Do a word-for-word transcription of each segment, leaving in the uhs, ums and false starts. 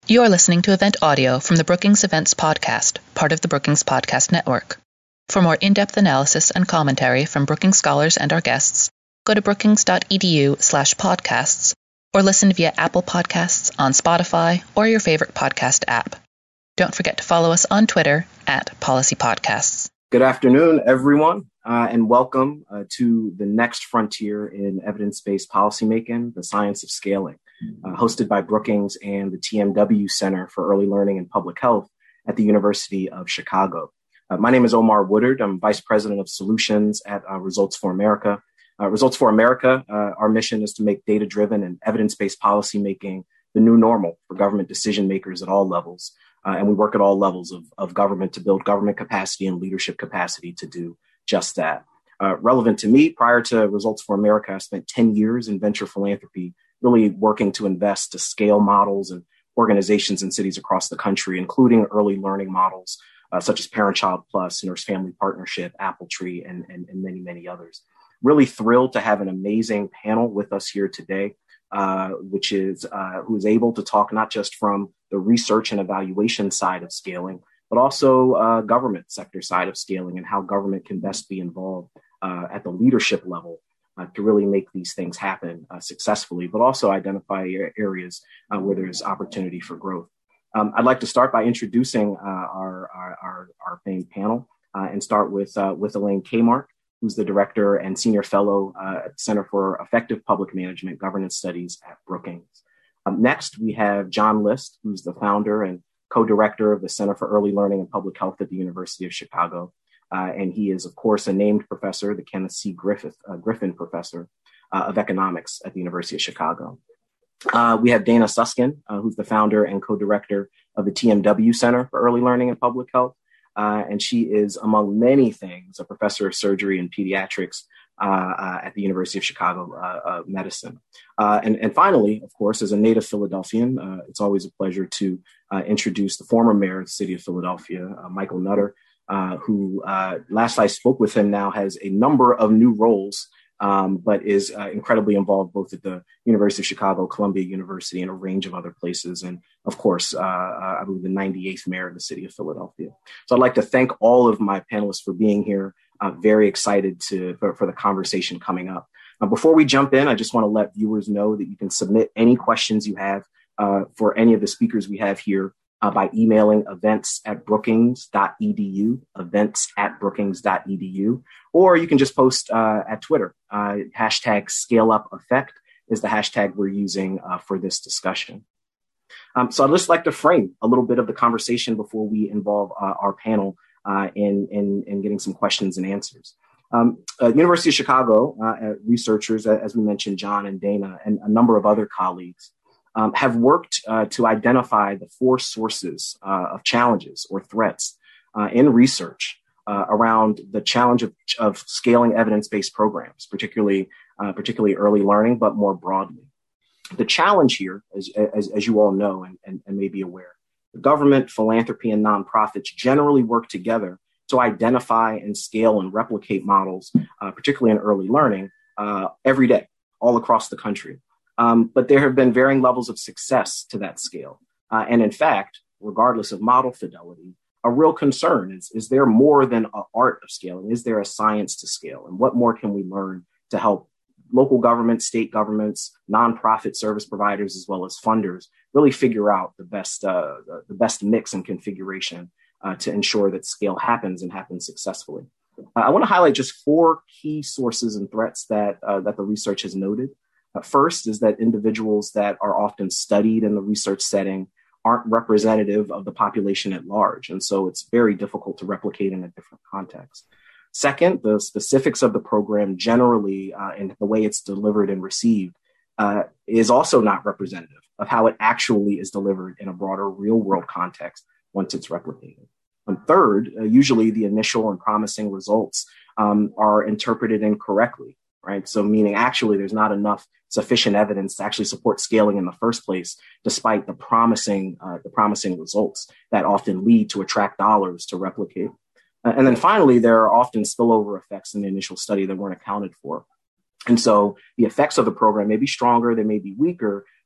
You are listening to event audio from the Brookings Events Podcast, part of the Brookings Podcast Network. For more in-depth analysis and commentary from Brookings scholars and our guests, go to brookings.edu slash podcasts or listen via Apple Podcasts, on Spotify, or your favorite podcast app. Don't forget to follow us on Twitter at Policy Podcasts. Good afternoon, everyone, uh, and welcome uh, to the next frontier in evidence-based policymaking, the science of scaling, uh, hosted by Brookings and the T M W Center for Early Learning and Public Health at the University of Chicago. Uh, my name is Omar Woodard. I'm Vice President of Solutions at uh, Results for America. Uh, Results for America, uh, our mission is to make data-driven and evidence-based policymaking the new normal for government decision makers at all levels. Uh, and we work at all levels of, of government to build government capacity and leadership capacity to do just that. Uh, relevant to me, prior to Results for America, I spent ten years in venture philanthropy, really working to invest to scale models and organizations in cities across the country, including early learning models uh, such as Parent-Child Plus, Nurse Family Partnership, Appletree, and, and, and many, many others. Really thrilled to have an amazing panel with us here today. Uh, which is uh, who is able to talk not just from the research and evaluation side of scaling, but also uh, government sector side of scaling and how government can best be involved uh, at the leadership level uh, to really make these things happen uh, successfully, but also identify areas uh, where there's opportunity for growth. Um, I'd like to start by introducing uh, our, our, our, our main panel uh, and start with, uh, with Elaine Kamarck, who's the Director and Senior Fellow uh, at the Center for Effective Public Management Governance Studies at Brookings. Um, next, we have John List, who's the founder and co-director of the Center for Early Learning and Public Health at the University of Chicago. Uh, and he is, of course, a named professor, the Kenneth C. Griffith, uh, Griffin Professor uh, of Economics at the University of Chicago. Uh, we have Dana Susskind, uh, who's the founder and co-director of the T M W Center for Early Learning and Public Health. Uh, and she is, among many things, a professor of surgery and pediatrics uh, uh, at the University of Chicago uh, uh, Medicine. Uh, and, and finally, of course, as a native Philadelphian, uh, it's always a pleasure to uh, introduce the former mayor of the city of Philadelphia, uh, Michael Nutter, uh, who, uh, last I spoke with him, now has a number of new roles, um, but is uh, incredibly involved both at the University of Chicago, Columbia University, and a range of other places. And of course, uh, uh, I believe the ninety-eighth mayor of the city of Philadelphia. So I'd like to thank all of my panelists for being here. Uh, very excited to for, for the conversation coming up. Uh, before we jump in, I just want to let viewers know that you can submit any questions you have uh, for any of the speakers we have here uh, by emailing events at brookings.edu, events at brookings.edu, or you can just post uh, at Twitter. Uh, hashtag ScaleUpEffect is the hashtag we're using uh, for this discussion. Um, so I'd just like to frame a little bit of the conversation before we involve uh, our panel uh, in, in, in getting some questions and answers. Um, uh, University of Chicago uh, researchers, as we mentioned, John and Dana, and a number of other colleagues, um, have worked uh, to identify the four sources uh, of challenges or threats uh, in research uh, around the challenge of, of scaling evidence-based programs, particularly, uh, particularly early learning, but more broadly. The challenge here, as, as, as you all know and, and, and may be aware, the government, philanthropy, and nonprofits generally work together to identify and scale and replicate models, uh, particularly in early learning, uh, every day, all across the country. Um, but there have been varying levels of success to that scale. Uh, and in fact, regardless of model fidelity, a real concern is, is there more than an art of scaling? Is there a science to scale? And what more can we learn to help local governments, state governments, nonprofit service providers, as well as funders, really figure out the best uh, the, the best mix and configuration uh, to ensure that scale happens and happens successfully. Uh, I want to highlight just four key sources and threats that uh, that the research has noted. Uh, first is that individuals that are often studied in the research setting aren't representative of the population at large, and so it's very difficult to replicate in a different context. Second, the specifics of the program generally uh, and the way it's delivered and received uh, is also not representative of how it actually is delivered in a broader real world context once it's replicated. And third, uh, usually the initial and promising results um, are interpreted incorrectly, right? So meaning actually there's not enough sufficient evidence to actually support scaling in the first place, despite the promising, uh, the promising results that often lead to attract dollars to replicate. Uh, and then finally, there are often spillover effects in the initial study that weren't accounted for. And so the effects of the program may be stronger, they may be weaker,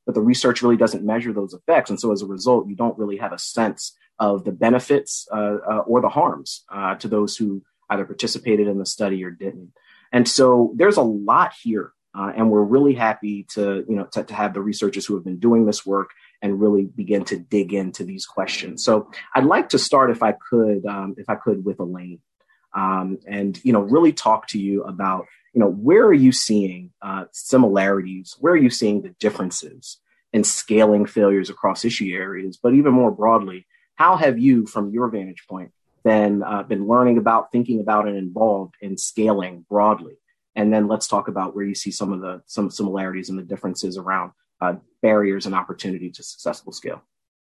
but the research really doesn't measure those effects. And so as a result, you don't really have a sense of the benefits uh, uh, or the harms uh, to those who either participated in the study or didn't. And so there's a lot here. Uh, and we're really happy to, you know, to, to have the researchers who have been doing this work and really begin to dig into these questions. So I'd like to start, if I could, um, if I could, with Elaine, um, and you know, really talk to you about, you know, where are you seeing uh, similarities? Where are you seeing the differences in scaling failures across issue areas? But even more broadly, how have you, from your vantage point, been uh, been learning about, thinking about, and involved in scaling broadly? And then let's talk about where you see some of the some similarities and the differences around uh, barriers and opportunity to successful scale.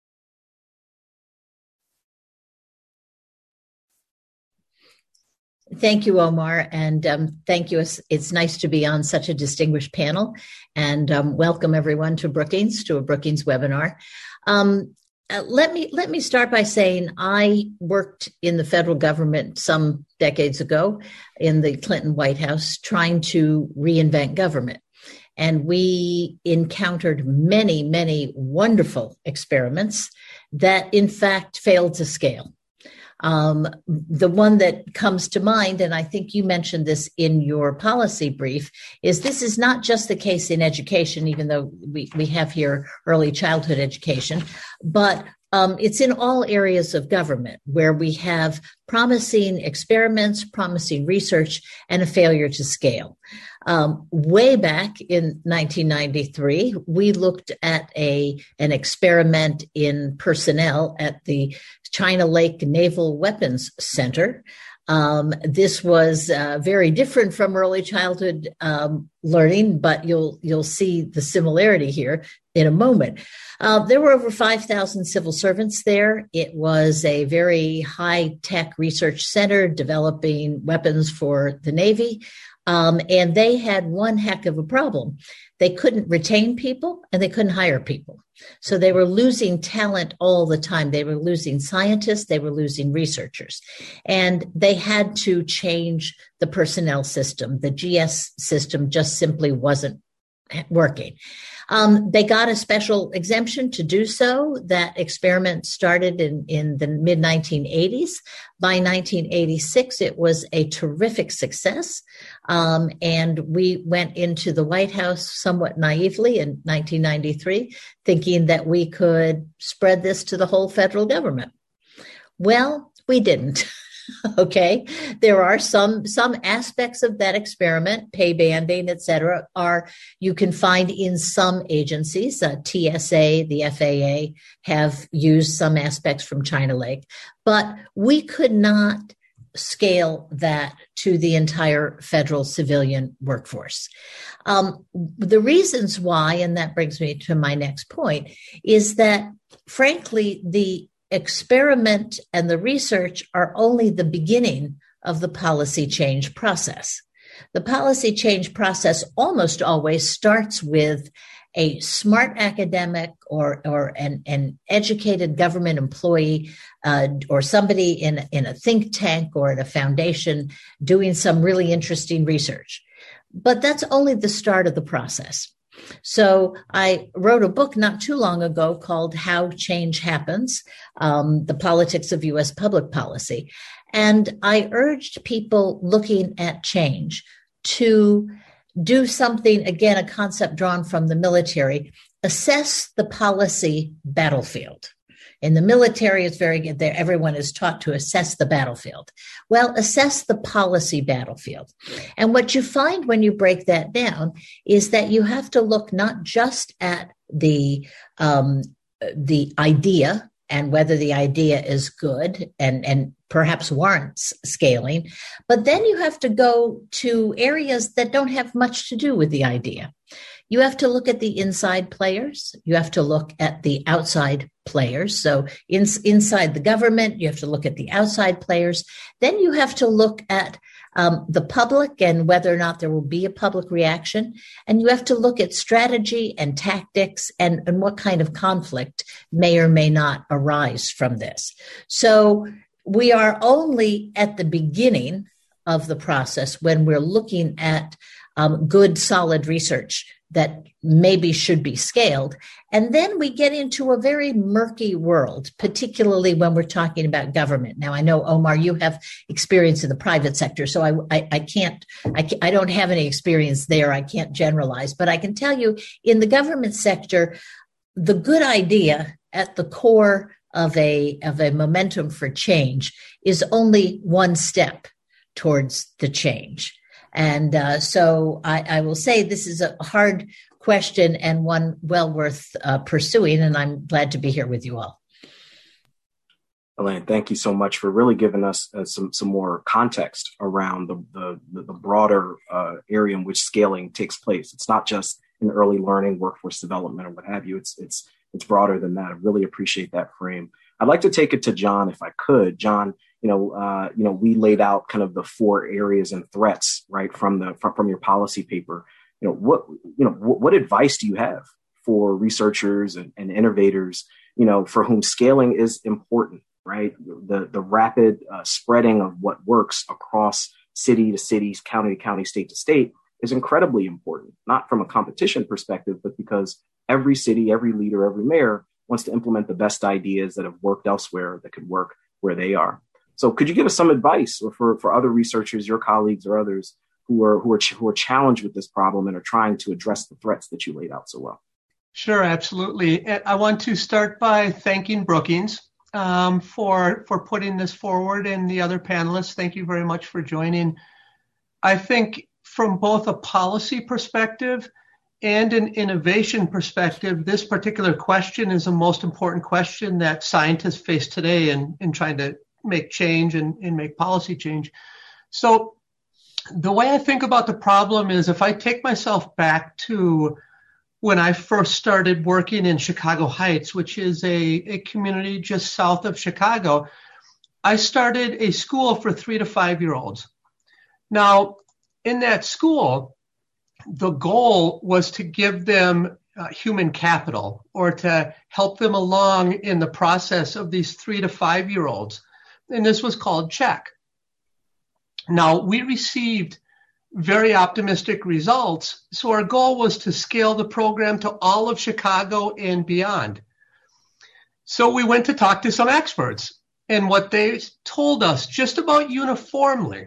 Thank you, Omar, and um, thank you. It's, it's nice to be on such a distinguished panel, and um, welcome everyone to Brookings, to a Brookings webinar. Um, Uh, let me let me start by saying I worked in the federal government some decades ago in the Clinton White House trying to reinvent government. And we encountered many, many wonderful experiments that, in fact, failed to scale. Um, the one that comes to mind, and I think you mentioned this in your policy brief, is this is not just the case in education, even though we, we have here early childhood education, but um, it's in all areas of government where we have promising experiments, promising research, and a failure to scale. Um, way back in nineteen ninety-three, we looked at a an experiment in personnel at the China Lake Naval Weapons Center. Um, this was uh, very different from early childhood um, learning, but you'll you'll see the similarity here in a moment. Uh, there were over five thousand civil servants there. It was a very high-tech research center developing weapons for the Navy. Um, and they had one heck of a problem. They couldn't retain people and they couldn't hire people. So they were losing talent all the time. They were losing scientists. They were losing researchers. And they had to change the personnel system. The G S system just simply wasn't working. Um, they got a special exemption to do so. That experiment started in, in the mid nineteen eighties. By nineteen eighty-six, it was a terrific success. Um, and we went into the White House somewhat naively in nineteen ninety-three, thinking that we could spread this to the whole federal government. Well, we didn't. Okay, there are some some aspects of that experiment, pay banding, et cetera, are you can find in some agencies. Uh, T S A, the F A A have used some aspects from China Lake, but we could not scale that to the entire federal civilian workforce. Um, the reasons why, and that brings me to my next point, is that frankly, the experiment and the research are only the beginning of the policy change process. The policy change process almost always starts with a smart academic or, or an, an educated government employee uh, or somebody in, in a think tank or in a foundation doing some really interesting research. But that's only the start of the process. So I wrote a book not too long ago called How Change Happens, um, The Politics of U S Public Policy. And I urged people looking at change to do something, again, a concept drawn from the military, assess the policy battlefield. In the military, it's very good there. Everyone is taught to assess the battlefield. Well, assess the policy battlefield. And what you find when you break that down is that you have to look not just at the, um, the idea and whether the idea is good and, and perhaps warrants scaling, but then you have to go to areas that don't have much to do with the idea. You have to look at the inside players. You have to look at the outside players. So in, inside the government, you have to look at the outside players. Then you have to look at um, the public and whether or not there will be a public reaction. And you have to look at strategy and tactics and, and what kind of conflict may or may not arise from this. So we are only at the beginning of the process when we're looking at um, good, solid research that maybe should be scaled. And then we get into a very murky world, particularly when we're talking about government. Now, I know, Omar, you have experience in the private sector, so I, I, I can't, I, can't, I don't have any experience there. I can't generalize, but I can tell you in the government sector, the good idea at the core of a, of a momentum for change is only one step towards the change. And uh, so I, I will say this is a hard question and one well worth uh, pursuing, and I'm glad to be here with you all. Elaine, thank you so much for really giving us uh, some some more context around the the, the broader uh, area in which scaling takes place. It's not just in early learning, workforce development, or what have you. It's it's it's broader than that. I really appreciate that frame. I'd like to take it to John, if I could. John, you know, uh, you know, we laid out kind of the four areas and threats, right, from the from, from your policy paper. You know, what you know, what, what advice do you have for researchers and, and innovators, you know, for whom scaling is important, right? The the rapid uh, spreading of what works across city to city, county to county, state to state is incredibly important, not from a competition perspective, but because every city, every leader, every mayor wants to implement the best ideas that have worked elsewhere that could work where they are. So could you give us some advice for, for other researchers, your colleagues or others who are, who are who are challenged with this problem and are trying to address the threats that you laid out so well? Sure, absolutely. I want to start by thanking Brookings um, for, for putting this forward, and the other panelists. Thank you very much for joining. I think from both a policy perspective and an innovation perspective, this particular question is the most important question that scientists face today in, in trying to make change and, and make policy change. So the way I think about the problem is, if I take myself back to when I first started working in Chicago Heights, which is a, a community just south of Chicago, I started a school for three to five year olds. Now, in that school, the goal was to give them uh, human capital, or to help them along in the process of these three to five year olds. And this was called CHECK. Now, we received very optimistic results. So our goal was to scale the program to all of Chicago and beyond. So we went to talk to some experts. And what they told us just about uniformly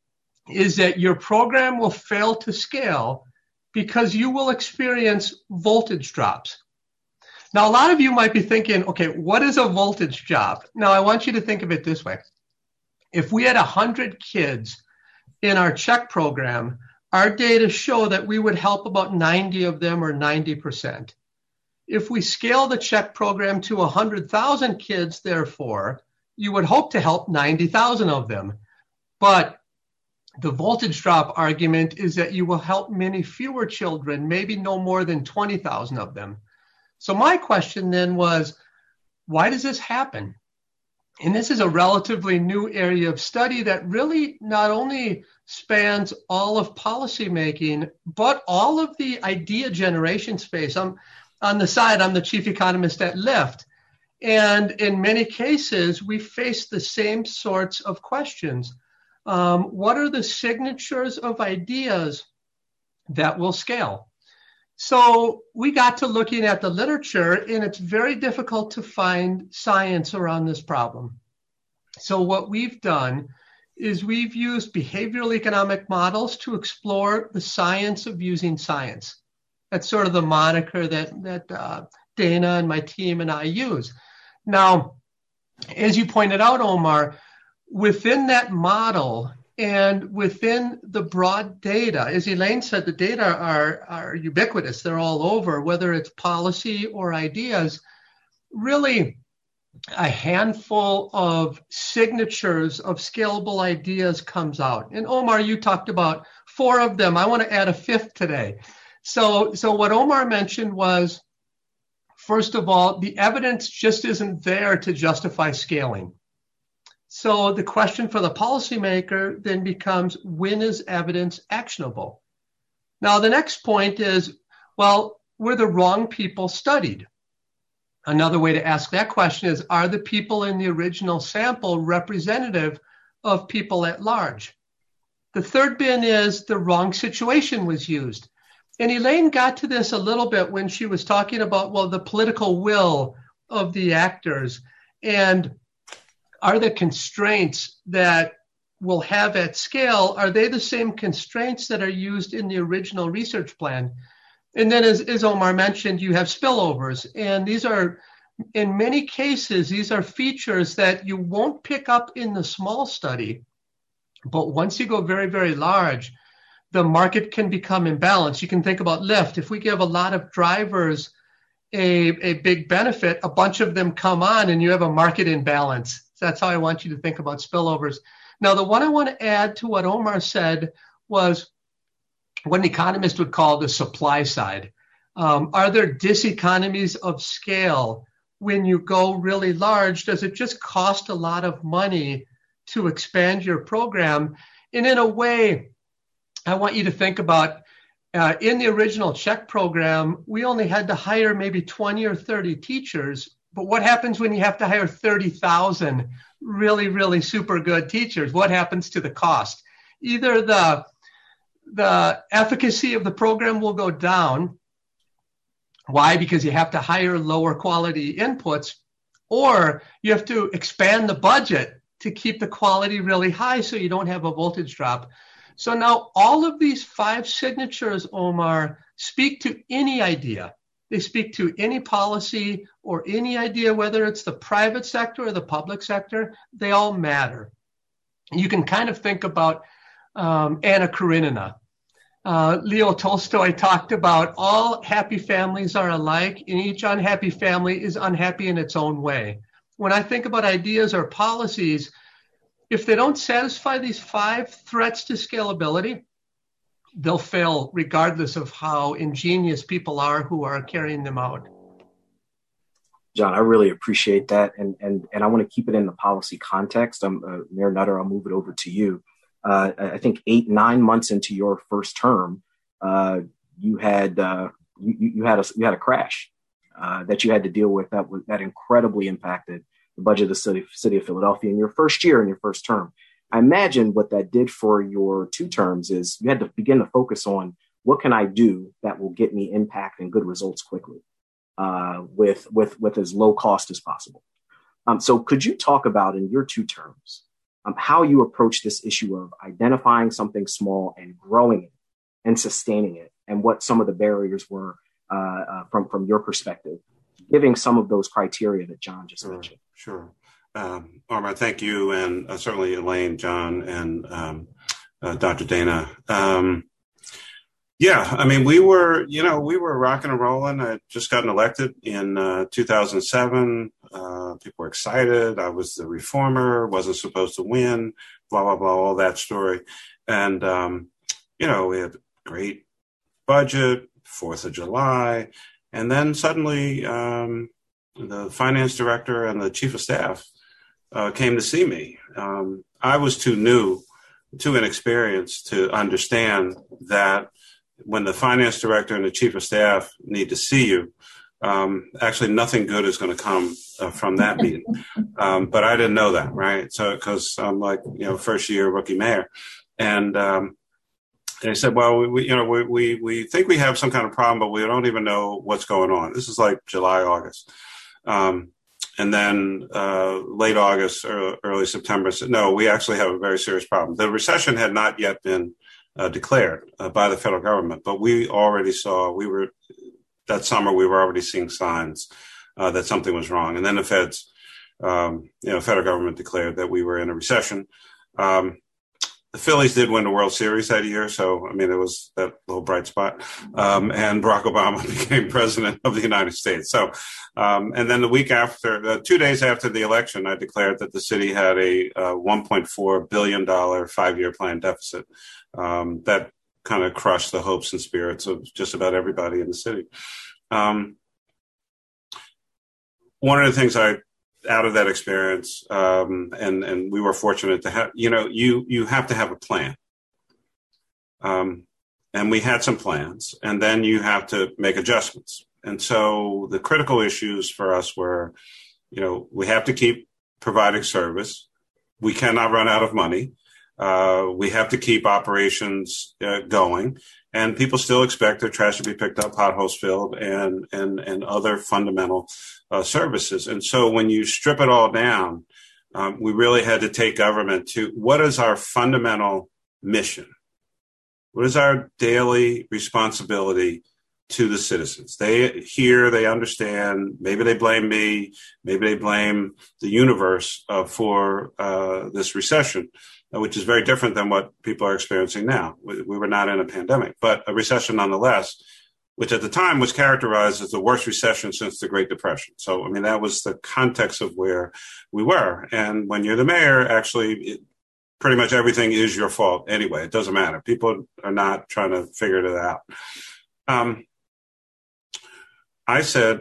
is that your program will fail to scale because you will experience voltage drops. Now, a lot of you might be thinking, okay, what is a voltage drop? Now, I want you to think of it this way. If we had one hundred kids in our CHECK program, our data show that we would help about ninety of them, or ninety percent. If we scale the CHECK program to one hundred thousand kids, therefore, you would hope to help ninety thousand of them. But the voltage drop argument is that you will help many fewer children, maybe no more than twenty thousand of them. So my question then was, why does this happen? And this is a relatively new area of study that really not only spans all of policymaking, but all of the idea generation space. I'm on the side, I'm the chief economist at Lyft. And in many cases, we face the same sorts of questions. Um, what are the signatures of ideas that will scale? So we got to looking at the literature, and it's very difficult to find science around this problem. So what we've done is we've used behavioral economic models to explore the science of using science. That's sort of the moniker that, that uh, Dana and my team and I use. Now, as you pointed out, Omar, within that model and within the broad data, as Elaine said, the data are, are ubiquitous. They're all over, whether it's policy or ideas. Really, a handful of signatures of scalable ideas comes out. And Omar, you talked about four of them. I want to add a fifth today. So, so what Omar mentioned was, first of all, the evidence just isn't there to justify scaling. So the question for the policymaker then becomes, when is evidence actionable? Now, the next point is, well, were the wrong people studied? Another way to ask that question is, are the people in the original sample representative of people at large? The third bin is, the wrong situation was used. And Elaine got to this a little bit when she was talking about, well, the political will of the actors, and are the constraints that we'll have at scale, are they the same constraints that are used in the original research plan? And then as, as Omar mentioned, you have spillovers, and these are, in many cases, these are features that you won't pick up in the small study, but once you go very, very large, the market can become imbalanced. You can think about Lyft. If we give a lot of drivers a, a big benefit, a bunch of them come on and you have a market imbalance. So that's how I want you to think about spillovers. Now, the one I want to add to what Omar said was what an economist would call the supply side. Um, are there diseconomies of scale when you go really large? Does it just cost a lot of money to expand your program? And in a way, I want you to think about uh, in the original Czech program, we only had to hire maybe twenty or thirty teachers. But what happens when you have to hire thirty thousand really, really super good teachers? What happens to the cost? Either the, the efficacy of the program will go down. Why? Because you have to hire lower quality inputs, or you have to expand the budget to keep the quality really high so you don't have a voltage drop. So now all of these five signatures, Omar, speak to any idea. They speak to any policy or any idea, whether it's the private sector or the public sector. They all matter. You can kind of think about um, Anna Karenina. Uh, Leo Tolstoy talked about all happy families are alike, and each unhappy family is unhappy in its own way. When I think about ideas or policies, if they don't satisfy these five threats to scalability, they'll fail regardless of how ingenious people are who are carrying them out. John, I really appreciate that. And and and I want to keep it in the policy context. I'm uh, Mayor Nutter, I'll move it over to you. Uh, I think eight, nine months into your first term, uh, you had uh, you, you had a you had a crash uh, that you had to deal with that that incredibly impacted the budget of the city, city of Philadelphia in your first year, in your first term. I imagine what that did for your two terms is you had to begin to focus on what can I do that will get me impact and good results quickly uh, with, with, with as low cost as possible. Um, so could you talk about in your two terms um, how you approach this issue of identifying something small and growing it and sustaining it, and what some of the barriers were uh, uh, from, from your perspective, giving some of those criteria that John just sure, mentioned? Sure. Um, Omar, thank you, and uh, certainly Elaine, John, and um, uh, Doctor Dana. Um, yeah, I mean, we were, you know, we were rocking and rolling. I had just gotten elected in uh, two thousand seven. Uh, people were excited. I was the reformer, wasn't supposed to win, blah, blah, blah, all that story. And, um, you know, we had a great budget, fourth of July. And then suddenly um, the finance director and the chief of staff uh, came to see me. Um, I was too new, too inexperienced to understand that when the finance director and the chief of staff need to see you, um, actually nothing good is going to come uh, from that meeting. Um, but I didn't know that, right? So because I'm like, you know, first year rookie mayor. And um, they said, well, we, we you know, we, we, we think we have some kind of problem, but we don't even know what's going on. This is like July, August. Um, and then uh, late August or early September said, no, we actually have a very serious problem. The recession had not yet been uh, declared uh, by the federal government, but we already saw, we were, that summer, we were already seeing signs uh, that something was wrong. And then the feds, um, you know, federal government declared that we were in a recession. Um, The Phillies did win the World Series that year. So, I mean, it was that little bright spot. Um, and Barack Obama became president of the United States. So, um, and then the week after, uh, two days after the election, I declared that the city had a uh, one point four billion dollars five-year plan deficit. Um, that kind of crushed the hopes and spirits of just about everybody in the city. Um, one of the things I out of that experience, um, and, and we were fortunate to have, you know, you, you have to have a plan. Um, and we had some plans, and then you have to make adjustments. And so the critical issues for us were, you know, we have to keep providing service. We cannot run out of money. Uh, we have to keep operations uh, going, and people still expect their trash to be picked up, potholes filled, and and and other fundamental uh, services. And so when you strip it all down, um, we really had to take government to what is our fundamental mission? What is our daily responsibility to the citizens? They hear, they understand, maybe they blame me, maybe they blame the universe uh, for uh, this recession, which is very different than what people are experiencing now. We, we were not in a pandemic, but a recession nonetheless, which at the time was characterized as the worst recession since the Great Depression. So, I mean, that was the context of where we were. And when you're the mayor, actually, it, pretty much everything is your fault anyway. It doesn't matter. People are not trying to figure it out. Um, I said,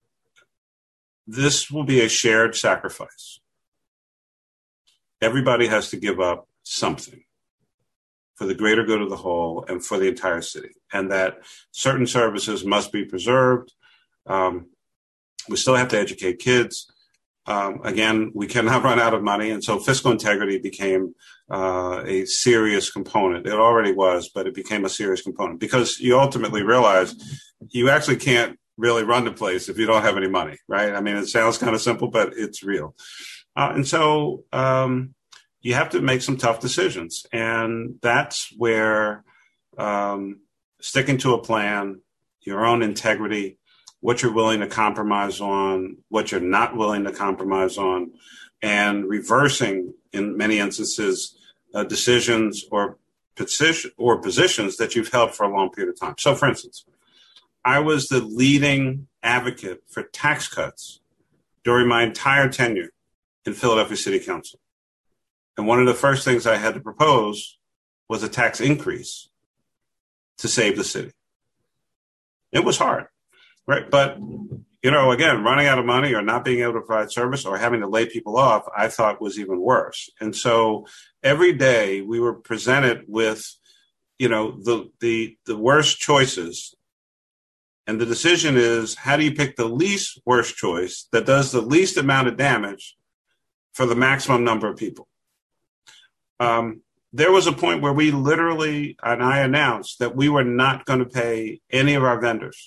this will be a shared sacrifice. Everybody has to give up something for the greater good of the whole and for the entire city, and that certain services must be preserved. Um, we still have to educate kids. Um, again, we cannot run out of money, and so fiscal integrity became uh, a serious component. It already was, but it became a serious component because you ultimately realize you actually can't really run the place if you don't have any money, right? I mean, it sounds kind of simple, but it's real. Uh, and so um, you have to make some tough decisions. And that's where um, sticking to a plan, your own integrity, what you're willing to compromise on, what you're not willing to compromise on, and reversing, in many instances, uh, decisions or, position, or positions that you've held for a long period of time. So, for instance, I was the leading advocate for tax cuts during my entire tenure in Philadelphia City Council. And one of the first things I had to propose was a tax increase to save the city. It was hard, right? But, you know, again, running out of money or not being able to provide service or having to lay people off, I thought was even worse. And so every day we were presented with, you know, the the the worst choices. And the decision is, how do you pick the least worst choice that does the least amount of damage for the maximum number of people? Um, there was a point where we literally, and I announced that we were not going to pay any of our vendors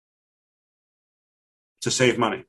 to save money.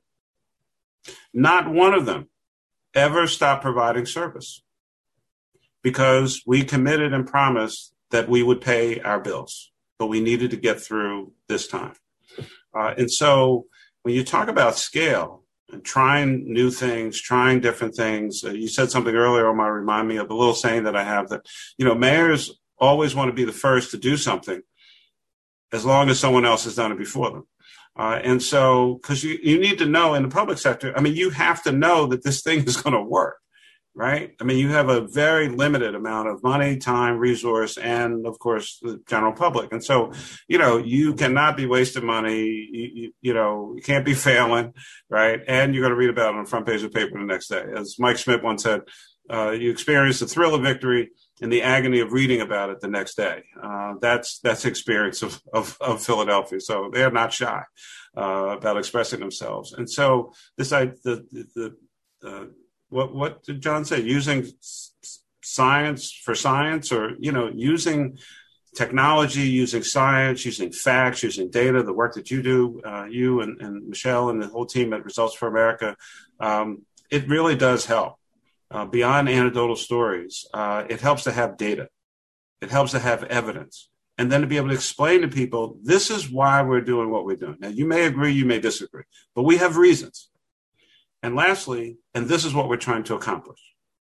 Not one of them ever stopped providing service because we committed and promised that we would pay our bills, but we needed to get through this time. Uh, and so when you talk about scale and trying new things, trying different things, uh, you said something earlier, Omar, remind me of a little saying that I have that, you know, mayors always want to be the first to do something as long as someone else has done it before them. Uh, and so, because you, you need to know in the public sector, I mean, you have to know that this thing is going to work, right? I mean, you have a very limited amount of money, time, resource, and of course, the general public. And so, you know, you cannot be wasting money. You, you, you know, you can't be failing, right? And you're going to read about it on the front page of the paper the next day. As Mike Schmidt once said, uh, you experience the thrill of victory and the agony of reading about it the next day. Uh, that's that's the experience of, of, of Philadelphia. So they're not shy uh, about expressing themselves. And so this, I, the, the, the uh, What what did John say? Using science for science, or, you know, using technology, using science, using facts, using data, the work that you do, uh, you and, and Michelle and the whole team at Results for America, um, it really does help. Uh, beyond anecdotal stories, uh, it helps to have data. It helps to have evidence. And then to be able to explain to people, this is why we're doing what we're doing. Now, you may agree, you may disagree, but we have reasons. And lastly, and this is what we're trying to accomplish,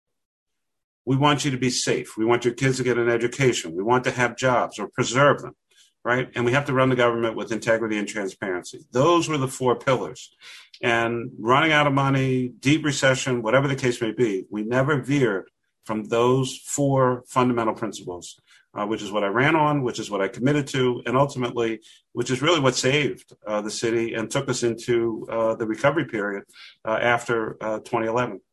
we want you to be safe. We want your kids to get an education. We want to have jobs or preserve them, right? And we have to run the government with integrity and transparency. Those were the four pillars. And running out of money, deep recession, whatever the case may be, we never veered from those four fundamental principles, uh, which is what I ran on, which is what I committed to, and ultimately, which is really what saved uh, the city and took us into uh, the recovery period uh, after uh, twenty eleven.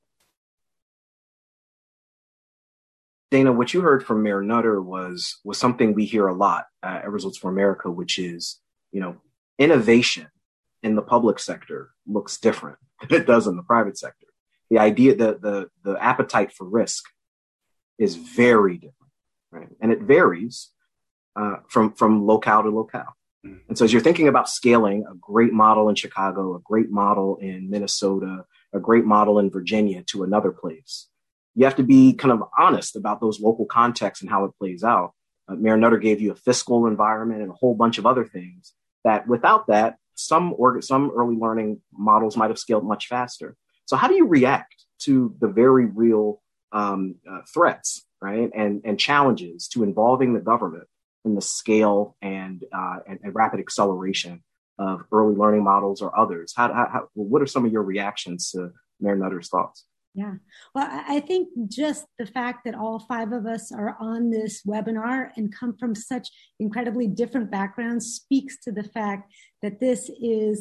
Dana, what you heard from Mayor Nutter was was something we hear a lot uh, at Results for America, which is, you know, innovation in the public sector looks different than it does in the private sector. The idea that the the appetite for risk is very different, right? And it varies uh, from, from locale to locale. And so as you're thinking about scaling a great model in Chicago, a great model in Minnesota, a great model in Virginia to another place, you have to be kind of honest about those local contexts and how it plays out. Uh, Mayor Nutter gave you a fiscal environment and a whole bunch of other things that without that, some org- some early learning models might have scaled much faster. So how do you react to the very real um, uh, threats, right, and, and challenges to involving the government in the scale and, uh, and, and rapid acceleration of early learning models or others? How, how, how, what are some of your reactions to Mayor Nutter's thoughts? Yeah, well, I think just the fact that all five of us are on this webinar and come from such incredibly different backgrounds speaks to the fact that this is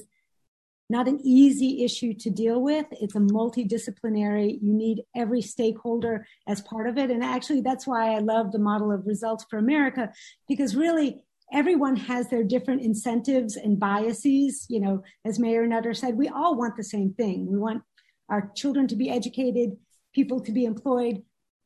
not an easy issue to deal with. It's a multidisciplinary, you need every stakeholder as part of it. And actually, that's why I love the model of Results for America, because really everyone has their different incentives and biases. You know, as Mayor Nutter said, we all want the same thing. We want our children to be educated, people to be employed,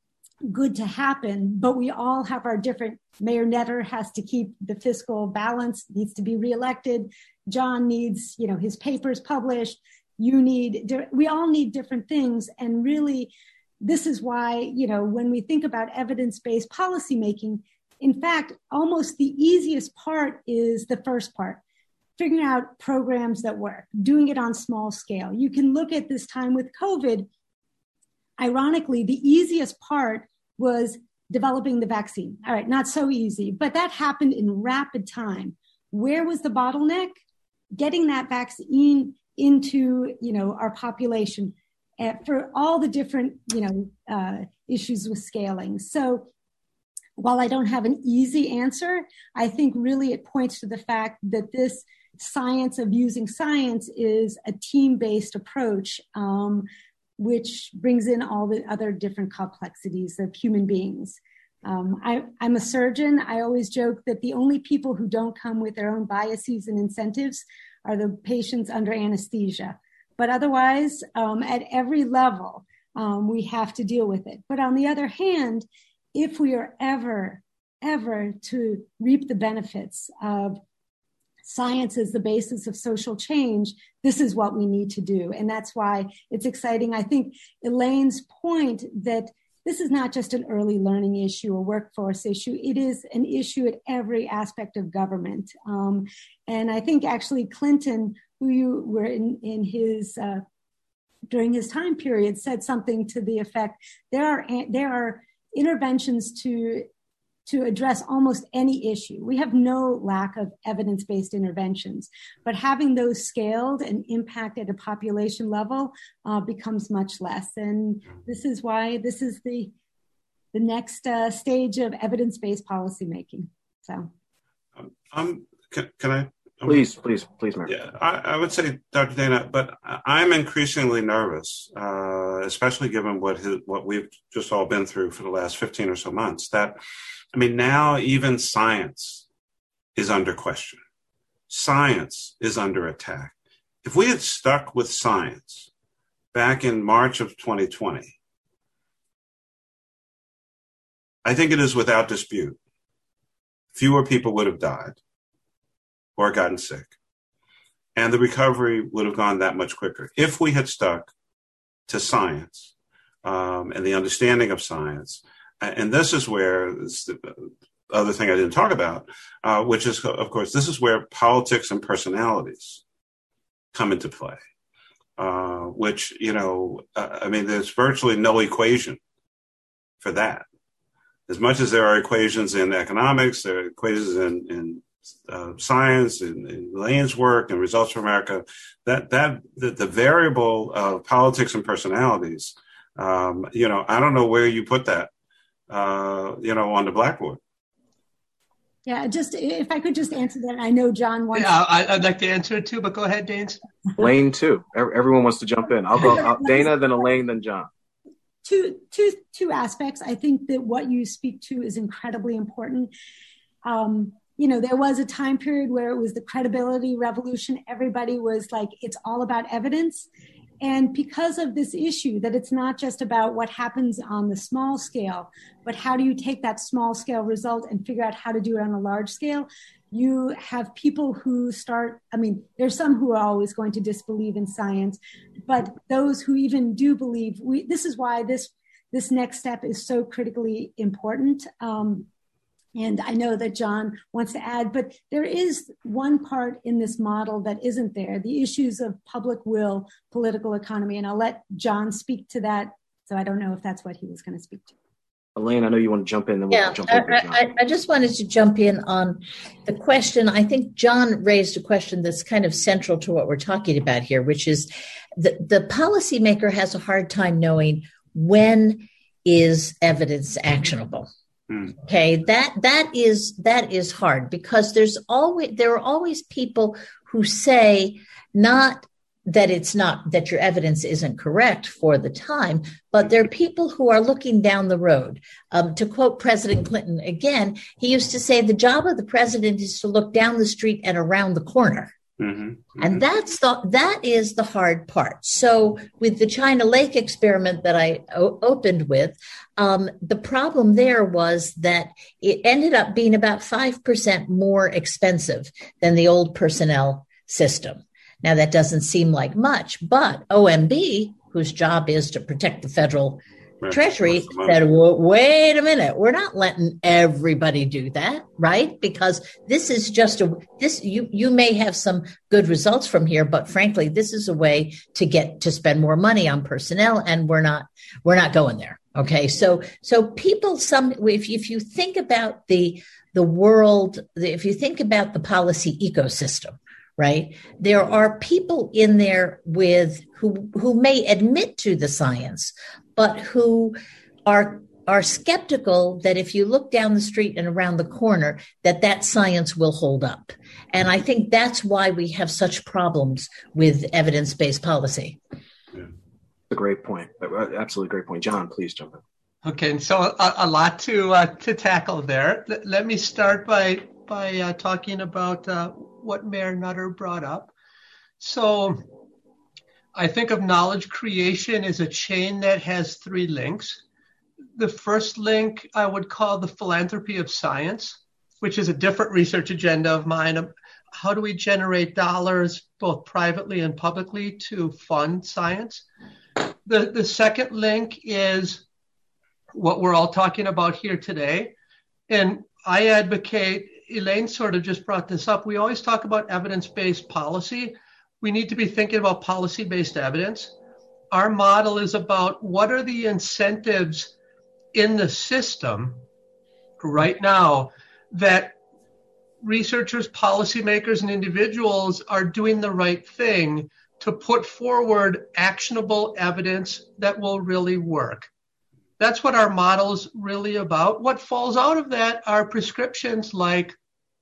good to happen, but we all have our different. Mayor Nutter has to keep the fiscal balance, needs to be reelected. John needs, you know, his papers published. You need, we all need different things. And really, this is why, you know, when we think about evidence-based policymaking, in fact, almost the easiest part is the first part. Figuring out programs that work, doing it on small scale. You can look at this time with COVID. Ironically, the easiest part was developing the vaccine. All right, not so easy, but that happened in rapid time. Where was the bottleneck? Getting that vaccine into, you know, our population uh, for all the different, you know, uh, issues with scaling. So while I don't have an easy answer, I think really it points to the fact that this science of using science is a team-based approach, um, which brings in all the other different complexities of human beings. Um, I, I'm a surgeon. I always joke that the only people who don't come with their own biases and incentives are the patients under anesthesia. But otherwise, um, at every level, um, we have to deal with it. But on the other hand, if we are ever, ever to reap the benefits of science as the basis of social change, this is what we need to do. And that's why it's exciting. I think Elaine's point that this is not just an early learning issue or workforce issue. It is an issue at every aspect of government. Um, and I think actually Clinton, who you were in, in his, uh, during his time period, said something to the effect, there are, there are interventions to to address almost any issue. We have no lack of evidence-based interventions, but having those scaled and impact at a population level uh, becomes much less. And this is why this is the the next uh, stage of evidence-based policymaking. So, um, can, can I? Um, please, please, please, Mayor. Yeah, I, I would say, Doctor Dana, but I'm increasingly nervous, uh, especially given what his, what we've just all been through for the last fifteen or so months. That I mean, now even science is under question. Science is under attack. If we had stuck with science back in March of twenty twenty, I think it is without dispute, fewer people would have died or gotten sick, and the recovery would have gone that much quicker if we had stuck to science um, and the understanding of science. And this is where this, the other thing I didn't talk about, uh, which is, of course, this is where politics and personalities come into play, uh, which, you know, uh, I mean, there's virtually no equation for that. As much as there are equations in economics, there are equations in, in uh, science, in, in Elaine's work and Results for America, that, that the, the variable of politics and personalities, um, you know, I don't know where you put that. Uh, you know, on the blackboard. Yeah, just if I could just answer that. I know John wants. Yeah, I, I'd like to answer it too, but go ahead, Danes. Elaine too. Everyone wants to jump in. I'll go. I'll, Dana, then Elaine, then John. Two, two, two aspects. I think that what you speak to is incredibly important. Um, you know, there was a time period where it was the credibility revolution. Everybody was like, it's all about evidence. And because of this issue, that it's not just about what happens on the small scale, but how do you take that small scale result and figure out how to do it on a large scale, you have people who start, I mean, there's some who are always going to disbelieve in science, but those who even do believe, we, this is why this, this next step is so critically important. Um, And I know that John wants to add, but there is one part in this model that isn't there, the issues of public will, political economy. And I'll let John speak to that. So I don't know if that's what he was going to speak to. Elaine, I know you want to jump in. Then we'll yeah, jump I, over to John. I, I just wanted to jump in on the question. I think John raised a question that's kind of central to what we're talking about here, which is the, the policymaker has a hard time knowing when is evidence actionable. Okay, that that is that is hard because there's always there are always people who say not that it's not that your evidence isn't correct for the time, but there are people who are looking down the road. Um, to quote President Clinton again, he used to say the job of the president is to look down the street and around the corner. Mm-hmm. Mm-hmm. And that's the that is the hard part. So with the China Lake experiment that I o- opened with, um, the problem there was that it ended up being about five percent more expensive than the old personnel system. Now, that doesn't seem like much, but O M B, whose job is to protect the federal right. Treasury, said, wait a minute, we're not letting everybody do that, right? Because this is just a, this, you, you may have some good results from here, but frankly, this is a way to get, to spend more money on personnel, and we're not, we're not going there. Okay. So, so people, some, if, if you think about the, the world, if you think about the policy ecosystem, right, there are people in there with who, who may admit to the science, but who are are skeptical that if you look down the street and around the corner, that that science will hold up. And I think that's why we have such problems with evidence-based policy. Yeah. A great point. Absolutely great point. John, please jump in. Okay, and so a, a lot to uh, to tackle there. L- let me start by by uh, talking about uh, what Mayor Nutter brought up. So I think of knowledge creation as a chain that has three links. The first link I would call the philanthropy of science, which is a different research agenda of mine. How do we generate dollars, both privately and publicly, to fund science? The, the second link is what we're all talking about here today. And I advocate, Elaine sort of just brought this up, we always talk about evidence-based policy. We need to be thinking about policy-based evidence. Our model is about what are the incentives in the system right now that researchers, policymakers, and individuals are doing the right thing to put forward actionable evidence that will really work. That's what our model is really about. What falls out of that are prescriptions like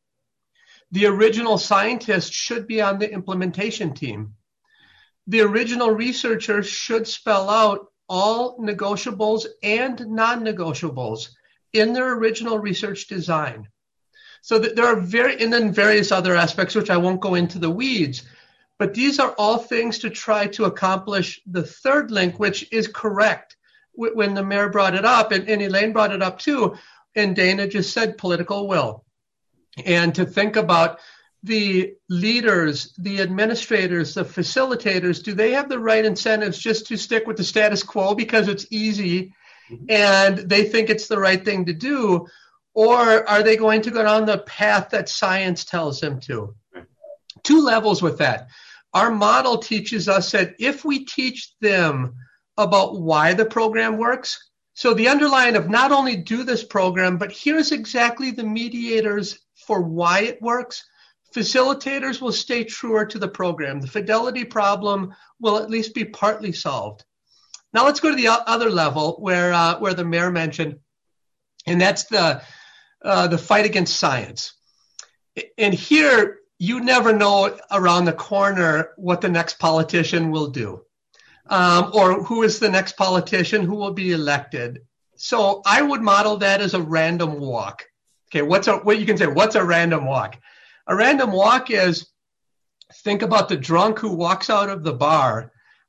the original scientist should be on the implementation team. The original researcher should spell out all negotiables and non-negotiables in their original research design. So that there are very, and then various other aspects, which I won't go into the weeds, but these are all things to try to accomplish the third link, which is correct. When the mayor brought it up, and, and Elaine brought it up too, and Dana just said political will. And to think about the leaders, the administrators, the facilitators, do they have the right incentives just to stick with the status quo because it's easy and they think it's the right thing to do? Or are they going to go down the path that science tells them to? Two levels with that. Our model teaches us that if we teach them about why the program works, so the underlying of not only do this program, but here's exactly the mediators for why it works, facilitators will stay truer to the program. The fidelity problem will at least be partly solved. Now let's go to the other level where uh, where the mayor mentioned, and that's the uh, the fight against science. And here, you never know around the corner what the next politician will do, um, or who is the next politician who will be elected. So I would model that as a random walk. Okay, what's a, what you can say, what's a random walk? A random walk is, think about the drunk who walks out of the bar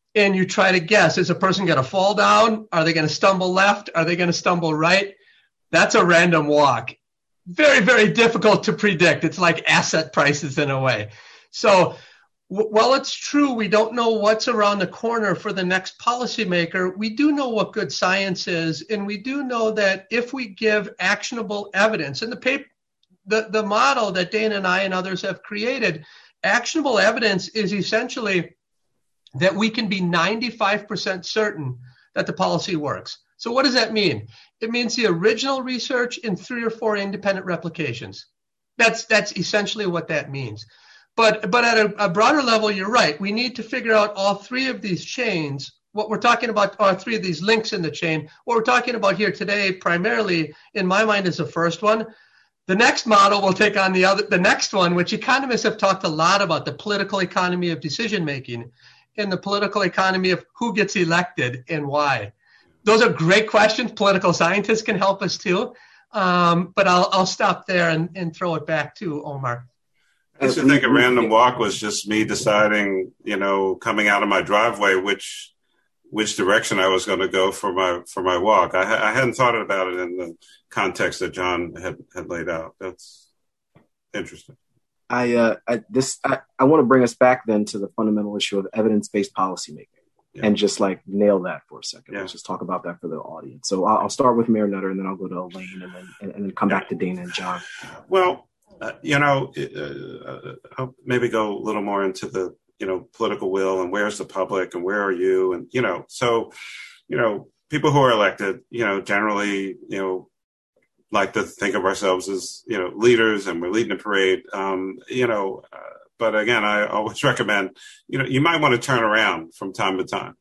and you try to guess, is a person going to fall down? Are they going to stumble left? Are they going to stumble right? That's a random walk. Very, very difficult to predict. It's like asset prices in a way. So w- while it's true we don't know what's around the corner for the next policymaker, we do know what good science is, and we do know that if we give actionable evidence, and the paper, the, the model that Dana and I and others have created, actionable evidence is essentially that we can be ninety-five percent certain that the policy works. So what does that mean? It means the original research in three or four independent replications. That's that's essentially what that means. But but at a, a broader level, you're right. We need to figure out all three of these chains. What we're talking about are three of these links in the chain. What we're talking about here today, primarily, in my mind, is the first one. The next model will take on the other, the next one, which economists have talked a lot about, the political economy of decision making and the political economy of who gets elected and why. Those are great questions. Political scientists can help us too. Um, but I'll, I'll stop there and, and throw it back to Omar. I used to think a random walk was just me deciding, you know, coming out of my driveway, which which direction I was going to go for my for my walk. I, I hadn't thought about it in the context that John had, had laid out. That's interesting. I, uh, I this I, I want to bring us back then to the fundamental issue of evidence-based policymaking. Yeah. And just like nail that for a second. Yeah. Let's just talk about that for the audience. So I'll, I'll start with Mayor Nutter, and then I'll go to Elaine, and then and, and then come yeah. back to Dana and John. Well, uh, you know, uh, I'll maybe go a little more into the you know political will and where's the public and where are you, and you know, so you know, people who are elected, you know, generally, you know, like to think of ourselves as you know leaders, and we're leading the parade. Um, you know. Uh, But again, I always recommend, you know, you might want to turn around from time to time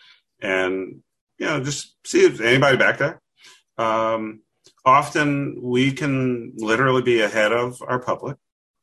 and, you know, just see if anybody back there. Um, often we can literally be ahead of our public,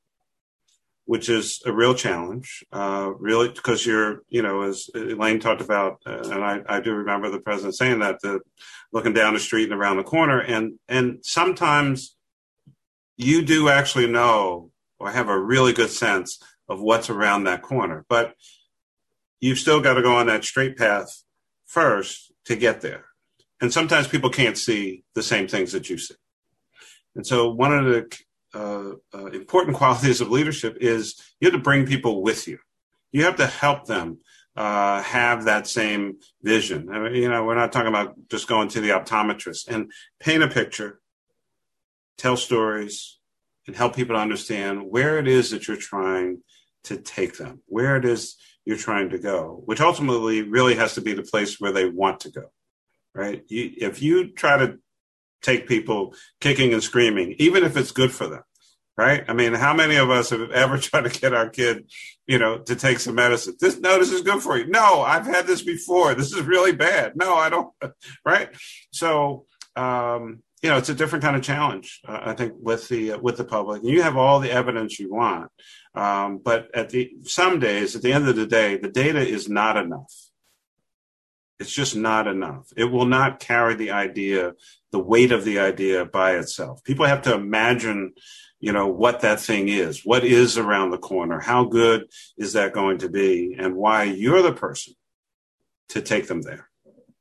which is a real challenge, uh, really, because you're, you know, as Elaine talked about, uh, and I, I do remember the president saying that, the, looking down the street and around the corner. And, and sometimes you do actually know or have a really good sense of what's around that corner. But you've still got to go on that straight path first to get there. And sometimes people can't see the same things that you see. And so one of the uh, uh, important qualities of leadership is you have to bring people with you. You have to help them uh, have that same vision. I mean, you know, we're not talking about just going to the optometrist, and paint a picture, tell stories, and help people to understand where it is that you're trying to take them, where it is you're trying to go, which ultimately really has to be the place where they want to go, right? You, if you try to take people kicking and screaming, even if it's good for them, right? I mean, how many of us have ever tried to get our kid, you know, to take some medicine? This, no, this is good for you. No, I've had this before. This is really bad. No, I don't, right? So, um, you know, it's a different kind of challenge, uh, I think, with the uh, with the public. And you have all the evidence you want, um, but at the some days, at the end of the day, the data is not enough. It's just not enough. It will not carry the idea, the weight of the idea by itself. People have to imagine, you know, what that thing is, what is around the corner, how good is that going to be, and why you're the person to take them there.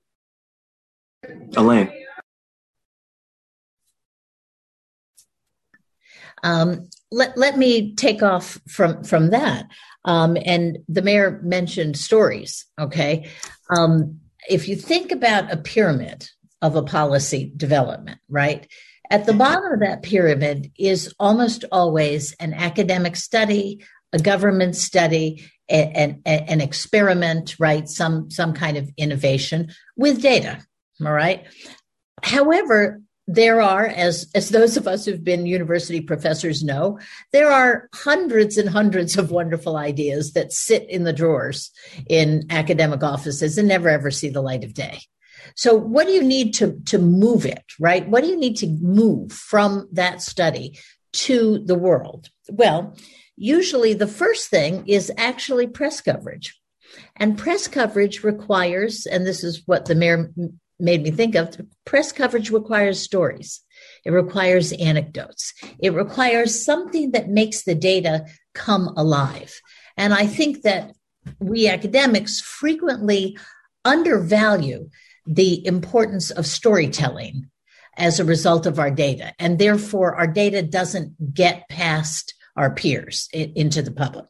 Elaine. Um, let, let me take off from, from that. Um, and the mayor mentioned stories. Okay. Um, if you think about a pyramid of a policy development, right? At the bottom of that pyramid is almost always an academic study, a government study, an, an, an experiment, right? Some, some kind of innovation with data. All right. However, there are, as, as those of us who've been university professors know, there are hundreds and hundreds of wonderful ideas that sit in the drawers in academic offices and never ever see the light of day. So what do you need to, to move it, right? What do you need to move from that study to the world? Well, usually the first thing is actually press coverage. And press coverage requires, and this is what the mayor made me think of, press coverage requires stories. It requires anecdotes. It requires something that makes the data come alive. And I think that we academics frequently undervalue the importance of storytelling as a result of our data. And therefore, our data doesn't get past our peers into the public.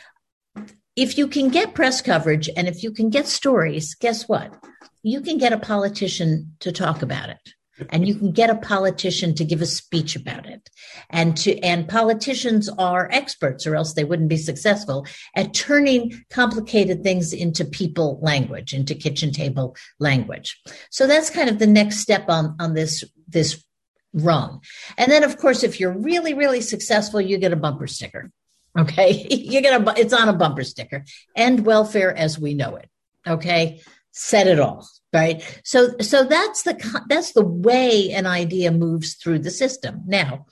If you can get press coverage and if you can get stories, guess what? You can get a politician to talk about it. And you can get a politician to give a speech about it. And to and politicians are experts, or else they wouldn't be successful at turning complicated things into people language, into kitchen table language. So that's kind of the next step on, on this, this rung. And then, of course, if you're really, really successful, you get a bumper sticker. Okay, you get a it's on a bumper sticker. End welfare as we know it. Okay, said it all. Right. So, so that's the, that's the way an idea moves through the system. Now,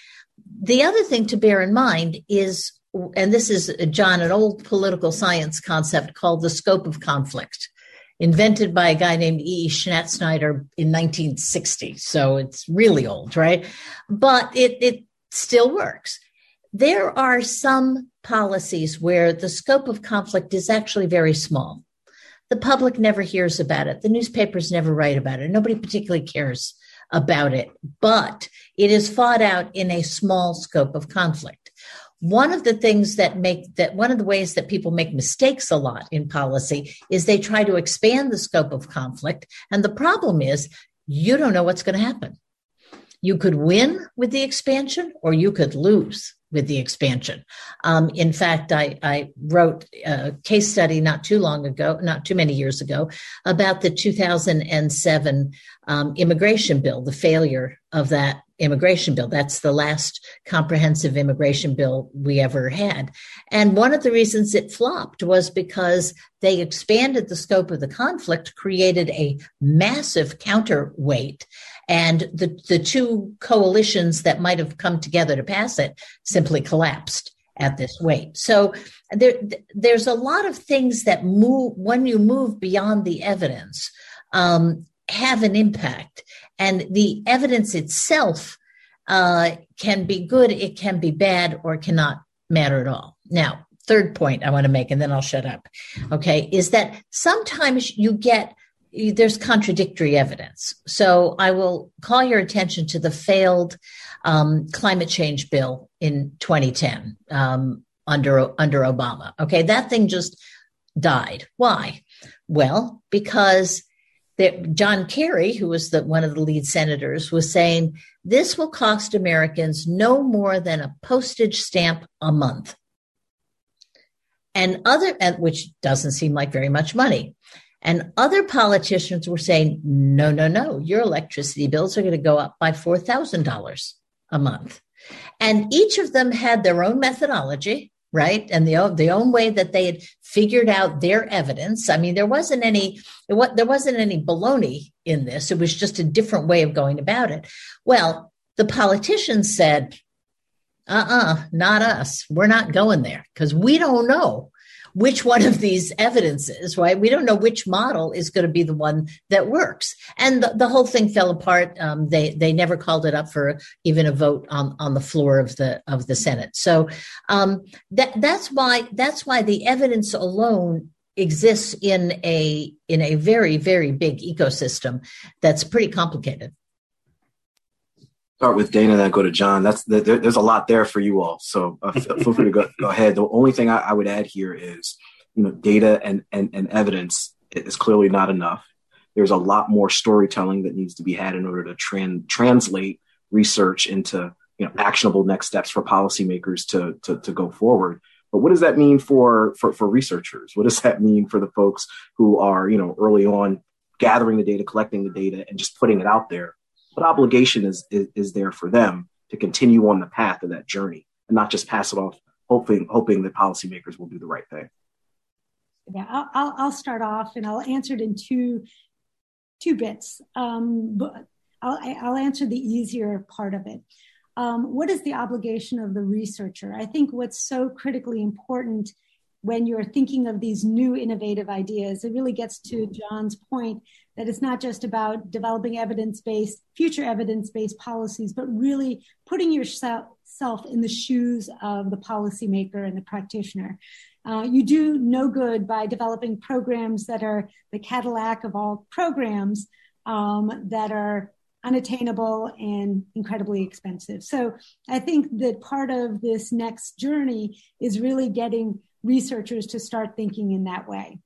the other thing to bear in mind is, and this is, John, an old political science concept called the scope of conflict, invented by a guy named E E. Schnatzsnyder in nineteen sixty. So it's really old, right? But it, it still works. There are some policies where the scope of conflict is actually very small. The public never hears about it. The newspapers never write about it. Nobody particularly cares about it, but it is fought out in a small scope of conflict. One of the things that make that one of the ways that people make mistakes a lot in policy is they try to expand the scope of conflict. And the problem is you don't know what's going to happen. You could win with the expansion or you could lose with the expansion. Um, in fact, I, I wrote a case study not too long ago, not too many years ago, about the two thousand seven um, immigration bill, the failure of that immigration bill. That's the last comprehensive immigration bill we ever had. And one of the reasons it flopped was because they expanded the scope of the conflict, created a massive counterweight, and the, the two coalitions that might have come together to pass it simply collapsed at this weight. So there, there's a lot of things that move, when you move beyond the evidence, um, have an impact. And the evidence itself uh, can be good, it can be bad, or cannot matter at all. Now, third point I want to make, and then I'll shut up, okay, is that sometimes you get, there's contradictory evidence. So I will call your attention to the failed um, climate change bill in twenty ten um, under, under Obama. Okay, that thing just died. Why? Well, because That John Kerry, who was the, one of the lead senators, was saying this will cost Americans no more than a postage stamp a month, and other, which doesn't seem like very much money. And other politicians were saying, no, no, no, your electricity bills are going to go up by four thousand dollars a month. And each of them had their own methodology, right? And the, the own way that they had figured out their evidence. I mean, there wasn't any, there wasn't any baloney in this. It was just a different way of going about it. Well, the politicians said, uh-uh, not us. We're not going there because we don't know which one of these evidences, right? We don't know which model is going to be the one that works. And the, the whole thing fell apart. Um, they they never called it up for even a vote on, on the floor of the of the Senate. So um, that that's why that's why the evidence alone exists in a in a very, very big ecosystem that's pretty complicated. Start with Dana, then go to John. That's the, there, there's a lot there for you all, so uh, feel free to go, go ahead. The only thing I, I would add here is, you know, data and, and and evidence is clearly not enough. There's a lot more storytelling that needs to be had in order to tran- translate research into, you know, actionable next steps for policymakers to, to to go forward. But what does that mean for for for researchers? What does that mean for the folks who are, you know, early on gathering the data, collecting the data, and just putting it out there? What obligation is, is is there for them to continue on the path of that journey and not just pass it off, hoping hoping that policymakers will do the right thing? Yeah, I'll I'll, I'll start off and I'll answer it in two two bits. Um, but I'll I'll answer the easier part of it. Um, what is the obligation of the researcher? I think what's so critically important when you're thinking of these new innovative ideas, it really gets to John's point that it's not just about developing evidence-based, future evidence-based policies, but really putting yourself in the shoes of the policymaker and the practitioner. Uh, you do no good by developing programs that are the Cadillac of all programs um, that are unattainable and incredibly expensive. So I think that part of this next journey is really getting researchers to start thinking in that way.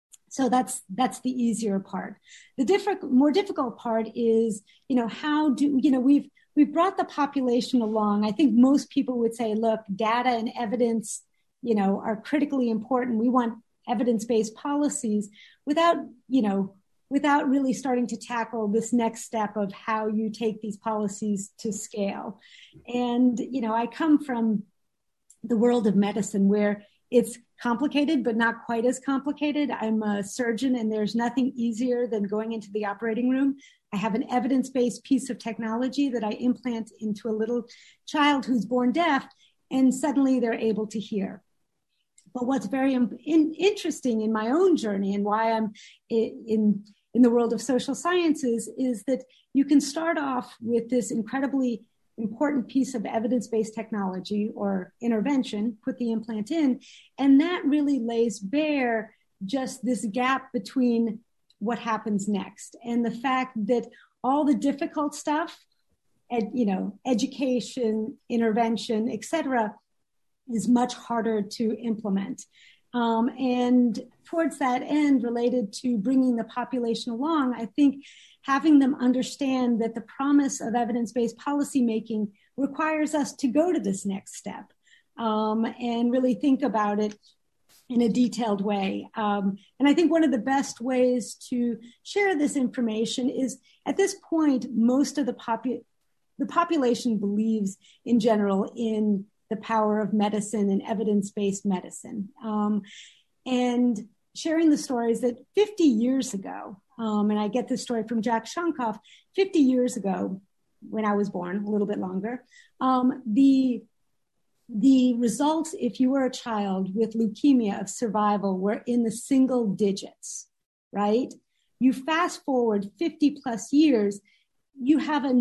So that's that's the easier part. The different, more difficult part is, you know, how do, you know, we've we've brought the population along. I think most people would say, look, data and evidence, you know, are critically important. We want evidence-based policies without, you know, without really starting to tackle this next step of how you take these policies to scale. And, you know, I come from the world of medicine where it's complicated, but not quite as complicated. I'm a surgeon, and there's nothing easier than going into the operating room. I have an evidence-based piece of technology that I implant into a little child who's born deaf, and suddenly they're able to hear. But what's very in, interesting in my own journey and why I'm in, in, in the world of social sciences is that you can start off with this incredibly important piece of evidence-based technology or intervention, put the implant in, and that really lays bare just this gap between what happens next and the fact that all the difficult stuff, ed, you know, education, intervention, et cetera, is much harder to implement. Um, and towards that end, related to bringing the population along, I think having them understand that the promise of evidence-based policymaking requires us to go to this next step um, and really think about it in a detailed way. Um, and I think one of the best ways to share this information is, at this point, most of the, popu- the population believes in general in the power of medicine and evidence-based medicine. Um, and sharing the stories that fifty years ago, um, and I get this story from Jack Shonkoff, fifty years ago, when I was born, a little bit longer, um, the, the results, if you were a child with leukemia of survival, were in the single digits, right? You fast forward fifty plus years, you have a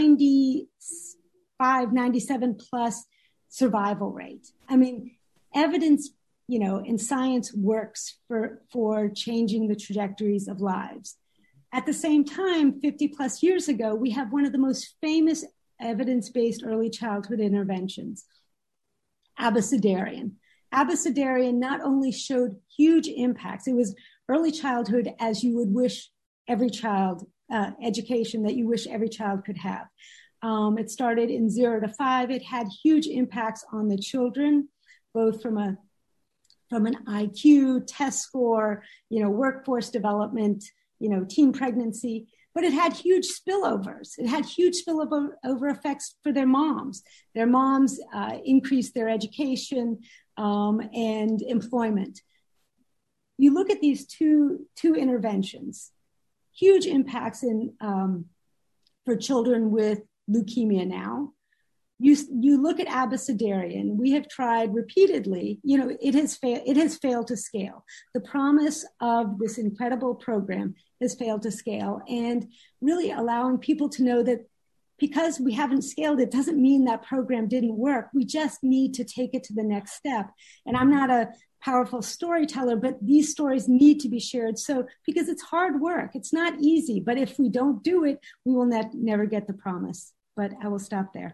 ninety-five, ninety-seven plus survival rate. I mean, evidence, you know, in science works for, for changing the trajectories of lives. At the same time, fifty plus years ago, we have one of the most famous evidence-based early childhood interventions, Abecedarian. Abecedarian not only showed huge impacts, it was early childhood as you would wish every child, uh, education that you wish every child could have. Um, it started in zero to five. It had huge impacts on the children, both from a from an I Q, test score, you know, workforce development, you know, teen pregnancy. But it had huge spillovers. It had huge spillover over effects for their moms. Their moms uh, increased their education um, and employment. You look at these two two interventions, huge impacts in um, for children with leukemia now. You, you look at Abecedarian, we have tried repeatedly, you know, it has, fa- it has failed to scale. The promise of this incredible program has failed to scale, and really allowing people to know that because we haven't scaled it doesn't mean that program didn't work. We just need to take it to the next step. And I'm not a powerful storyteller, but these stories need to be shared. So, because it's hard work, it's not easy, but if we don't do it, we will ne- never get the promise. But I will stop there.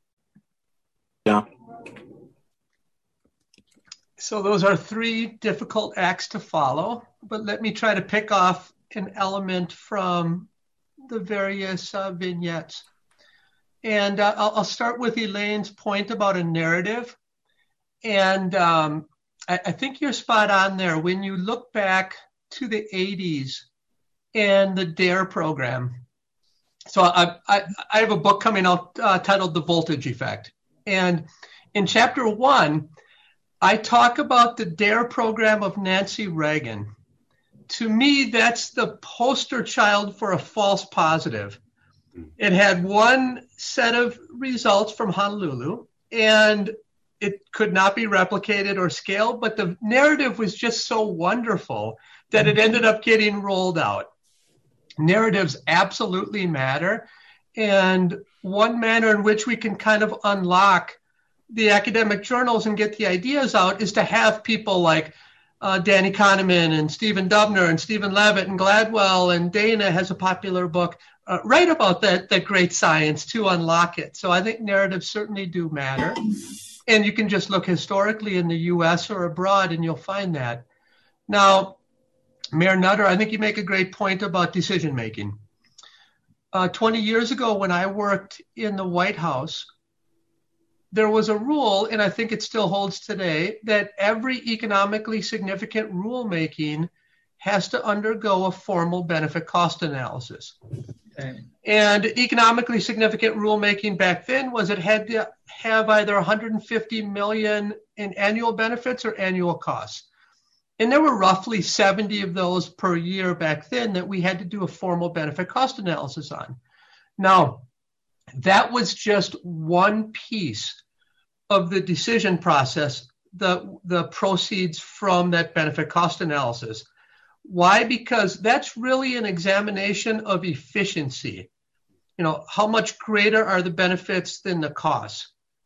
Yeah. So those are three difficult acts to follow, but let me try to pick off an element from the various uh, vignettes. And uh, I'll, I'll start with Elaine's point about a narrative. And um, I, I think you're spot on there. When you look back to the eighties and the DARE program, so I, I, I have a book coming out uh, titled The Voltage Effect. And in chapter one, I talk about the DARE program of Nancy Reagan. To me, that's the poster child for a false positive. It had one set of results from Honolulu, and it could not be replicated or scaled, but the narrative was just so wonderful that it ended up getting rolled out. narratives absolutely matter. And one manner in which we can kind of unlock the academic journals and get the ideas out is to have people like uh, Danny Kahneman and Stephen Dubner and Stephen Levitt and Gladwell, and Dana has a popular book, uh, write about that, that great science to unlock it. So I think narratives certainly do matter. And you can just look historically in the U S or abroad and you'll find that. Now, Mayor Nutter, I think you make a great point about decision making. Uh, twenty years ago when I worked in the White House, there was a rule, and I think it still holds today, that every economically significant rulemaking has to undergo a formal benefit cost analysis. Okay. And economically significant rulemaking back then was it had to have either one hundred fifty million in annual benefits or annual costs. And there were roughly seventy of those per year back then that we had to do a formal benefit cost analysis on. Now, that was just one piece of the decision process, the, the proceeds from that benefit cost analysis. Why? Because that's really an examination of efficiency. You know, how much greater are the benefits than the costs?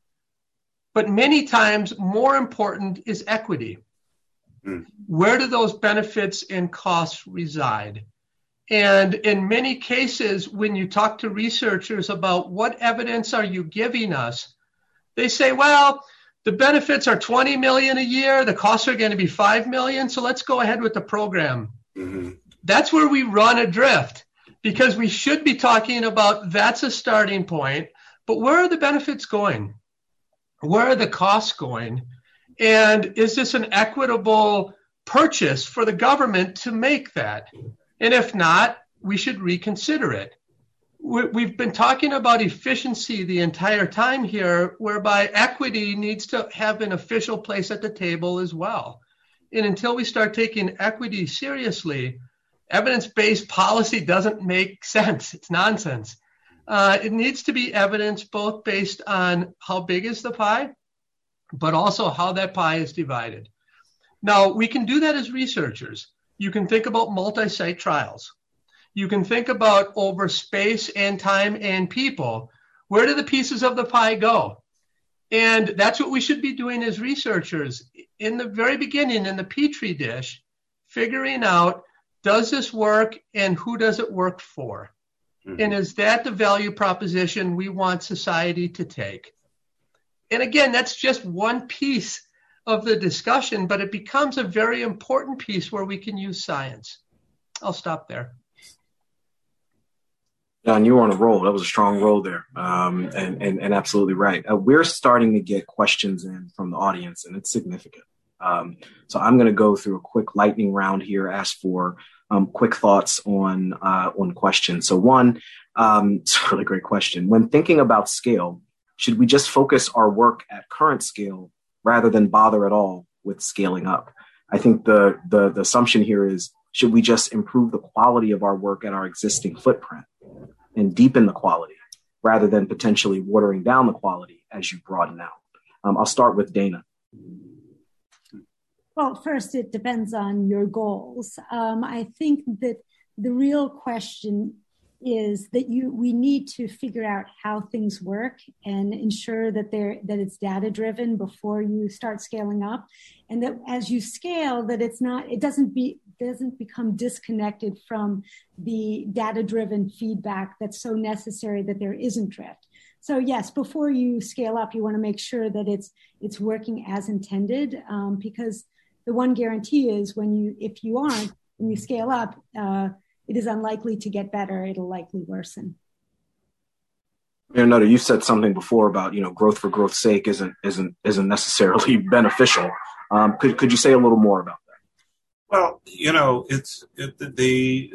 But many times more important is equity. Mm. Where do those benefits and costs reside? And in many cases, when you talk to researchers about what evidence are you giving us, they say, well, the benefits are twenty million a year, the costs are going to be five million, so let's go ahead with the program. Mm-hmm. That's where we run adrift, because we should be talking about that's a starting point, but where are the benefits going? Where are the costs going? And is this an equitable purchase for the government to make that? And if not, we should reconsider it. We've been talking about efficiency the entire time here, whereby equity needs to have an official place at the table as well. And until we start taking equity seriously, evidence-based policy doesn't make sense. It's nonsense. Uh, it needs to be evidence both based on how big is the pie, but also how that pie is divided. Now, we can do that as researchers. You can think about multi-site trials. You can think about over space and time and people. Where do the pieces of the pie go? And that's what we should be doing as researchers. In the very beginning, in the Petri dish, figuring out, does this work and who does it work for? Mm-hmm. And is that the value proposition we want society to take? And again, that's just one piece of the discussion, but it becomes a very important piece where we can use science. I'll stop there. John, you were on a roll. That was a strong roll there, um, and, and and absolutely right. Uh, we're starting to get questions in from the audience, and it's significant. Um, so I'm going to go through a quick lightning round here, ask for um, quick thoughts on uh, on questions. So one, um, it's a really great question. When thinking about scale, should we just focus our work at current scale rather than bother at all with scaling up? I think the the, the assumption here is, should we just improve the quality of our work at our existing footprint and deepen the quality rather than potentially watering down the quality as you broaden out? Um, I'll start with Dana. Well, first, it depends on your goals. Um, I think that the real question is that you we need to figure out how things work and ensure that they're that it's data driven before you start scaling up, and that as you scale, that it's not it doesn't be doesn't become disconnected from the data driven feedback that's so necessary that there isn't drift. So yes, before you scale up, you want to make sure that it's it's working as intended, um, because the one guarantee is when you if you aren't when you scale up. Uh, it is unlikely to get better. It'll likely worsen. Mayor Nutter, you said something before about, you know, growth for growth's sake isn't isn't isn't necessarily beneficial. Um, could could you say a little more about that? Well, you know, it's it, the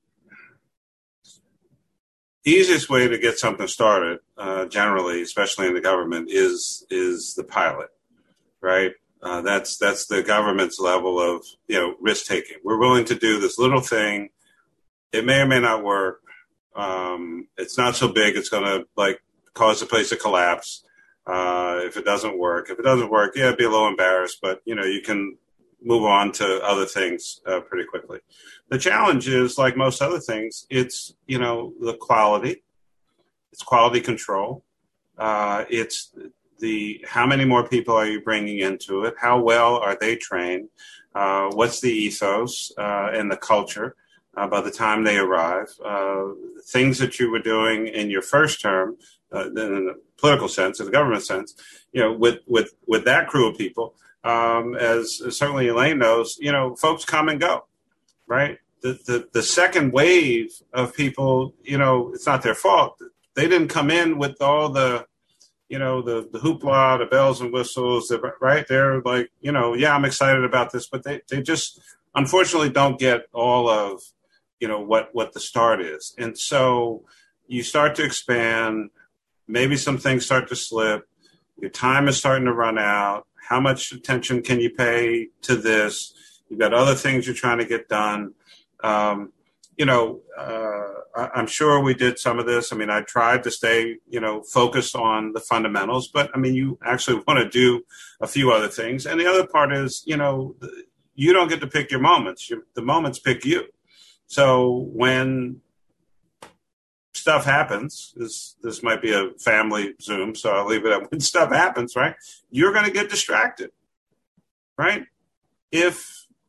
easiest way to get something started, uh, generally, especially in the government, is is the pilot, right? Uh, that's that's the government's level of, you know, risk taking. We're willing to do this little thing. It may or may not work. Um, it's not so big. It's going to like cause the place to collapse uh, if it doesn't work. If it doesn't work, yeah, be a little embarrassed, but you know, you can move on to other things uh, pretty quickly. The challenge is, like most other things, it's, you know, the quality, it's quality control. Uh, it's the, how many more people are you bringing into it? How well are they trained? Uh, what's the ethos uh, and the culture uh, by the time they arrive? Uh, things that you were doing in your first term, uh, in the political sense, in the government sense, you know, with, with, with that crew of people, um, as certainly Elaine knows, you know, folks come and go. Right. The, the the second wave of people, you know, it's not their fault. They didn't come in with all the, you know, the, the hoopla, the bells and whistles, right? They're like, you know, yeah, I'm excited about this, but they, they just unfortunately don't get all of, you know, what, what the start is. And so you start to expand, maybe some things start to slip. Your time is starting to run out. How much attention can you pay to this? You've got other things you're trying to get done. Um, you know, uh, I, I'm sure we did some of this. I mean, I tried to stay, you know, focused on the fundamentals, but I mean, you actually want to do a few other things. And the other part is, you know, you don't get to pick your moments. You, the moments pick you. So when stuff happens, this, this might be a family Zoom, so I'll leave it at when stuff happens, right? You're going to get distracted, right? If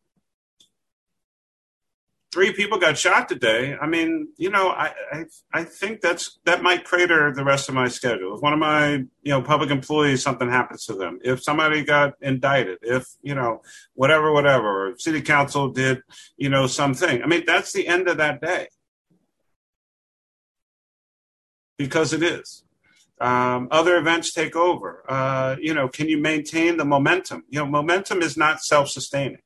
three people got shot today, I mean, you know, I, I I think that's that might crater the rest of my schedule. If one of my, you know, public employees, something happens to them, if somebody got indicted, if, you know, whatever, whatever, or city council did, you know, something. I mean, that's the end of that day. Because it is. Um, other events take over. Uh, you know, can you maintain the momentum? You know, momentum is not self-sustaining.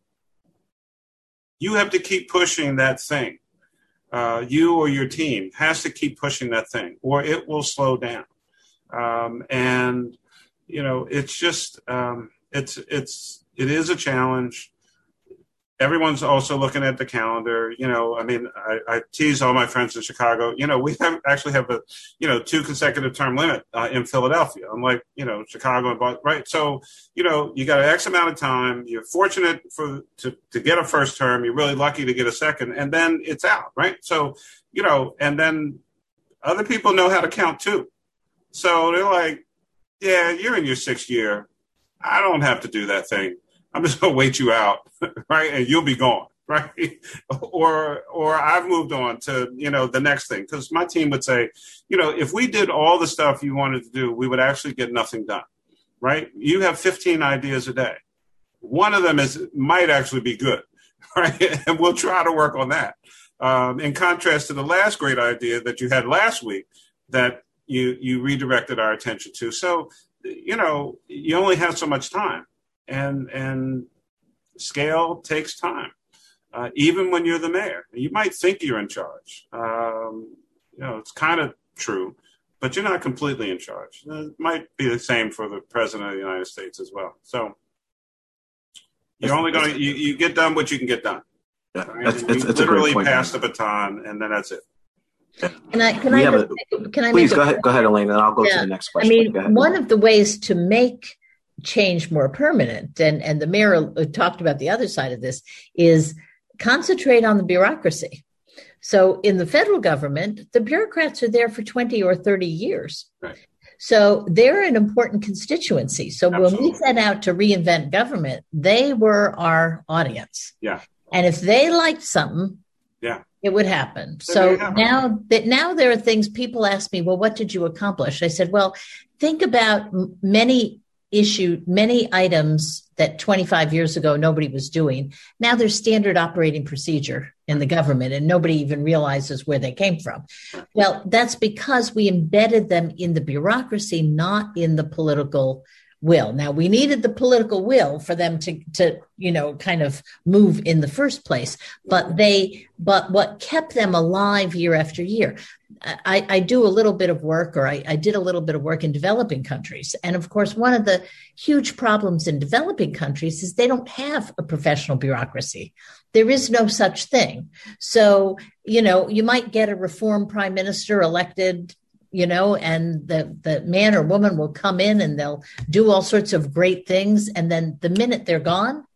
You have to keep pushing that thing. Uh, you or your team has to keep pushing that thing, or it will slow down. Um, and you know, it's just um, it's it's it is a challenge. Everyone's also looking at the calendar. You know, I mean, I, I tease all my friends in Chicago. You know, we have actually have a, you know, two consecutive term limit uh, in Philadelphia. Unlike, you know, Chicago and Boston, right? So, you know, you got an X amount of time. You're fortunate for to, to get a first term. You're really lucky to get a second, and then it's out, right? So, you know, and then other people know how to count too. So they're like, yeah, you're in your sixth year. I don't have to do that thing. I'm just going to wait you out, right? And you'll be gone, right? or or I've moved on to, you know, the next thing. Because my team would say, you know, if we did all the stuff you wanted to do, we would actually get nothing done, right? You have fifteen ideas a day. One of them is might actually be good, right? And we'll try to work on that. Um, in contrast to the last great idea that you had last week that you you redirected our attention to. So, you know, you only have so much time. And and scale takes time, uh, even when you're the mayor. You might think you're in charge. Um, you know, it's kind of true, but you're not completely in charge. It might be the same for the president of the United States as well. So you're only going to you, you get done what you can get done. Yeah, right? that's, you it's, it's literally a great point. pass the baton, and then that's it. Yeah. Can I? Can we I? A, can I? please make go a, ahead. Go ahead, Elaine, and I'll go yeah, to the next question. I mean, one of the ways to make change more permanent, and and the mayor talked about the other side of this, is concentrate on the bureaucracy. So in the federal government, the bureaucrats are there for twenty or thirty years. Right. So they're an important constituency. So Absolutely. When we set out to reinvent government, they were our audience. Yeah. And if they liked something, yeah, it would happen. That so happen. now that now there are things people ask me, well, what did you accomplish? I said, well, think about many issue many items that twenty-five years ago nobody was doing. Now there's standard operating procedure in the government and nobody even realizes where they came from. Well, that's because we embedded them in the bureaucracy, not in the political will. Now, we needed the political will for them to, to, you know, kind of move in the first place, but they, but what kept them alive year after year. I, I do a little bit of work, or I, I did a little bit of work in developing countries. And of course, one of the huge problems in developing countries is they don't have a professional bureaucracy. There is no such thing. So, you know, you might get a reform prime minister elected, you know, and the, the man or woman will come in and they'll do all sorts of great things. And then the minute they're gone,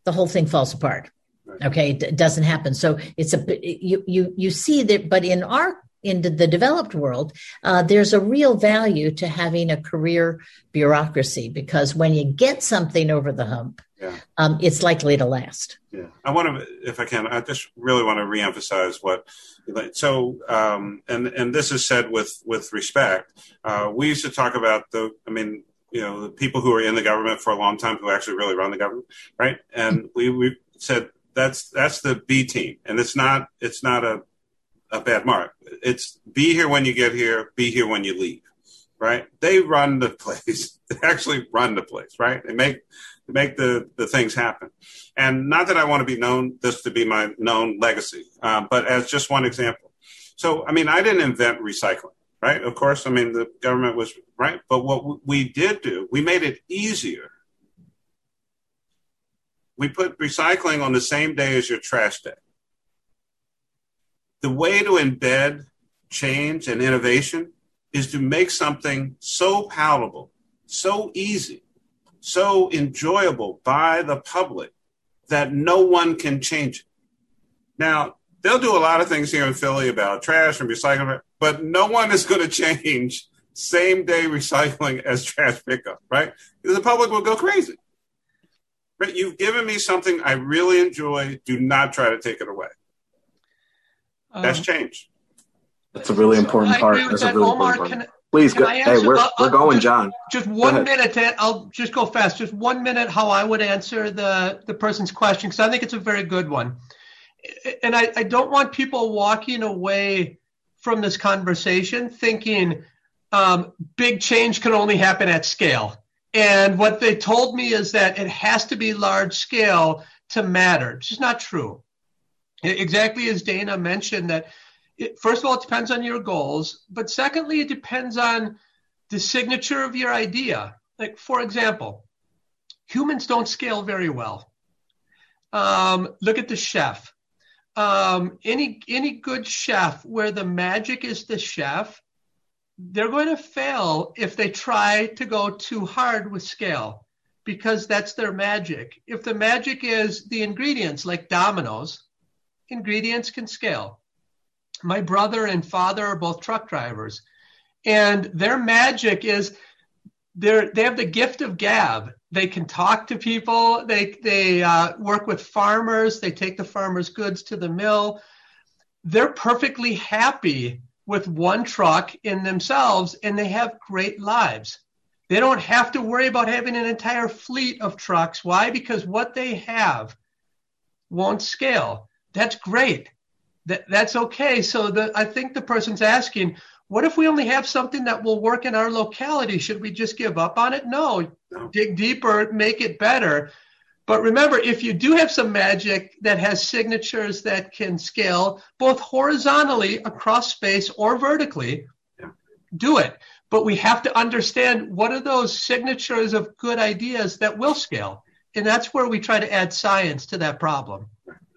the whole thing falls apart. Okay, it doesn't happen. So it's a you you you see that, but in our in the developed world, uh, there's a real value to having a career bureaucracy, because when you get something over the hump, yeah. um, it's likely to last. Yeah, I want to, if I can, I just really want to reemphasize what. So, um, and and this is said with with respect. Uh, we used to talk about the. I mean, you know, the people who are in the government for a long time who actually really run the government, right? And we we said that's that's the B team, and it's not it's not a a bad mark. It's be here when you get here, be here when you leave, right? They run the place. They actually run the place, right? They make they make the, the things happen. And not that I want to be known, this to be my known legacy, uh, but as just one example. So, I mean, I didn't invent recycling, right? Of course, I mean, the government was, right? But what we did do, we made it easier. We put recycling on the same day as your trash day. The way to embed change and innovation is to make something so palatable, so easy, so enjoyable by the public that no one can change it. Now, they'll do a lot of things here in Philly about trash and recycling, but no one is going to change same day recycling as trash pickup, right? Because the public will go crazy. But you've given me something I really enjoy. Do not try to take it away. That's change. That's a really important part. That's a really Omar, important part. Can, Please can go. Hey, we're uh, we're going, just, John. Just one go minute. To, I'll just go fast. Just one minute. How I would answer the the person's question, because I think it's a very good one, and I, I don't want people walking away from this conversation thinking um, big change can only happen at scale. And what they told me is that it has to be large scale to matter. It's just not true. Exactly as Dana mentioned, that it, first of all, it depends on your goals, but secondly, it depends on the signature of your idea. Like, for example, humans don't scale very well. Um, look at the chef. Um, any any good chef where the magic is the chef, they're going to fail if they try to go too hard with scale, because that's their magic. If the magic is the ingredients, like Domino's, ingredients can scale. My brother and father are both truck drivers, and their magic is they're, they have the gift of gab. They can talk to people. They, they uh, work with farmers. They take the farmers' goods to the mill. They're perfectly happy with one truck in themselves, and they have great lives. They don't have to worry about having an entire fleet of trucks. Why? Because what they have won't scale. That's great. That, that's okay. So the, I think the person's asking, what if we only have something that will work in our locality? Should we just give up on it? No, no. Dig deeper, make it better. But remember, if you do have some magic that has signatures that can scale both horizontally across space or vertically, yeah. do it. But we have to understand what are those signatures of good ideas that will scale. And that's where we try to add science to that problem.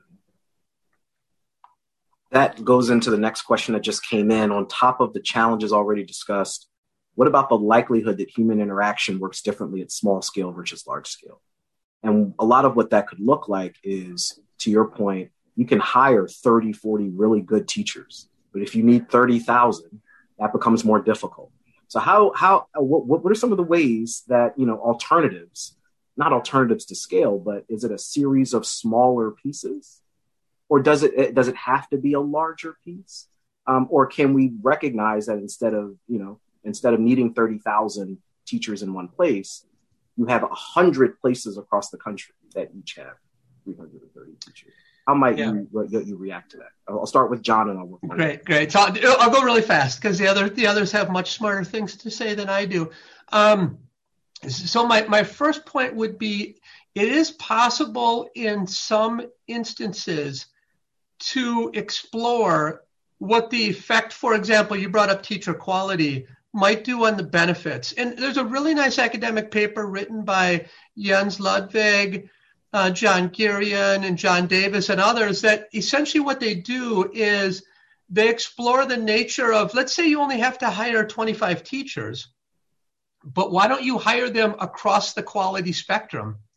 That goes into the next question that just came in. On top of the challenges already discussed, what about the likelihood that human interaction works differently at small scale versus large scale? And a lot of what that could look like is, to your point, you can hire thirty, forty really good teachers. But if you need thirty thousand, that becomes more difficult. So how, how, what, what are some of the ways that, you know, alternatives, not alternatives to scale, but is it a series of smaller pieces? Or does it, does it have to be a larger piece? Um, or can we recognize that instead of, you know, instead of needing thirty thousand teachers in one place, you have one hundred places across the country that each have three hundred thirty teachers? How might yeah. you, you react to that? I'll start with John and I'll work on Great, great. So I'll, I'll go really fast because the other the others have much smarter things to say than I do. Um, so my, my first point would be, it is possible in some instances to explore what the effect, for example, you brought up teacher quality, might do on the benefits. And there's a really nice academic paper written by Jens Ludwig, uh, John Girion, and John Davis and others that essentially what they do is they explore the nature of, let's say you only have to hire twenty-five teachers, but why don't you hire them across the quality spectrum?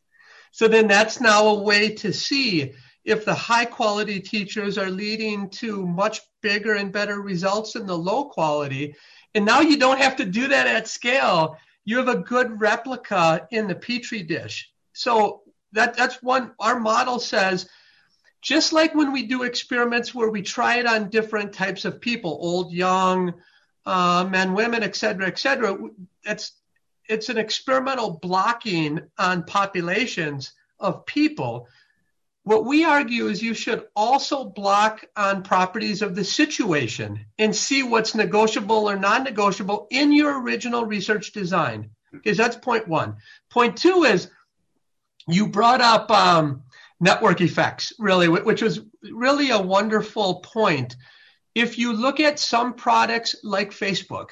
So then that's now a way to see if the high quality teachers are leading to much bigger and better results than the low quality. And now you don't have to do that at scale. You have a good replica in the Petri dish. So that, that's one, our model says, just like when we do experiments where we try it on different types of people, old, young, uh, men, women, et cetera, et cetera, it's, it's an experimental blocking on populations of people. What we argue is you should also block on properties of the situation and see what's negotiable or non-negotiable in your original research design. Because that's point one. Point two is you brought up um, network effects, really, which was really a wonderful point. If you look at some products like Facebook,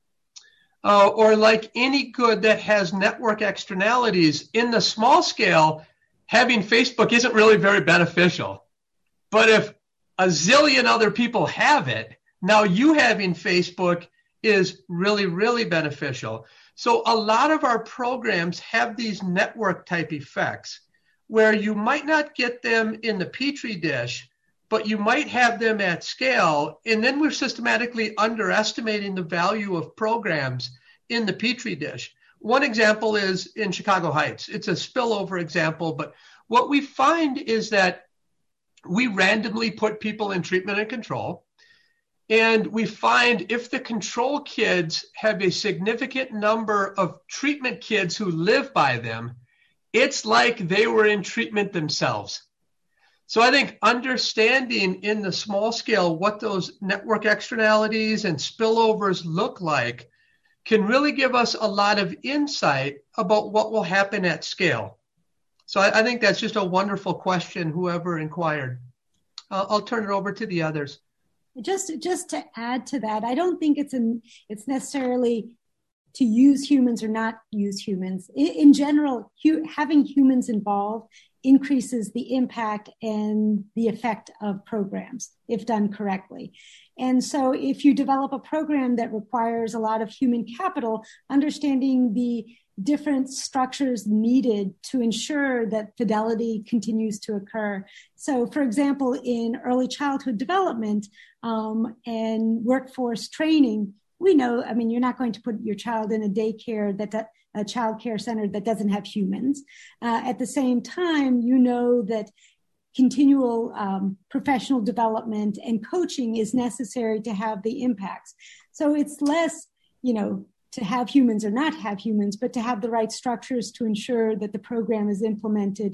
uh, or like any good that has network externalities, in the small scale, having Facebook isn't really very beneficial. But if a zillion other people have it, now you having Facebook is really, really beneficial. So a lot of our programs have these network type effects where you might not get them in the Petri dish, but you might have them at scale. And then we're systematically underestimating the value of programs in the Petri dish. One example is in Chicago Heights. It's a spillover example, but what we find is that we randomly put people in treatment and control, and we find if the control kids have a significant number of treatment kids who live by them, it's like they were in treatment themselves. So I think understanding in the small scale what those network externalities and spillovers look like can really give us a lot of insight about what will happen at scale. So I, I think that's just a wonderful question, whoever inquired. Uh, I'll turn it over to the others. Just, just to add to that, I don't think it's an, it's necessarily to use humans or not use humans. In, in general, hu- having humans involved increases the impact and the effect of programs if done correctly. And so if you develop a program that requires a lot of human capital, understanding the different structures needed to ensure that fidelity continues to occur. So, for example, in early childhood development um, and workforce training, we know, I mean, you're not going to put your child in a daycare that, that a child care center that doesn't have humans. Uh, at the same time, you know that continual um, professional development and coaching is necessary to have the impacts. So it's less, you know, to have humans or not have humans, but to have the right structures to ensure that the program is implemented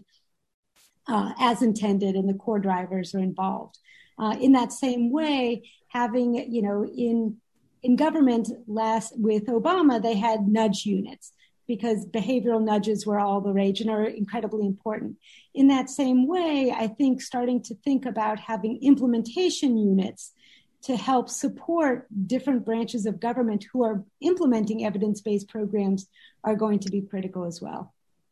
uh, as intended and the core drivers are involved. Uh, in that same way, having, you know, in in government last with Obama, they had nudge units because behavioral nudges were all the rage and are incredibly important. In that same way, I think starting to think about having implementation units to help support different branches of government who are implementing evidence-based programs are going to be critical as well.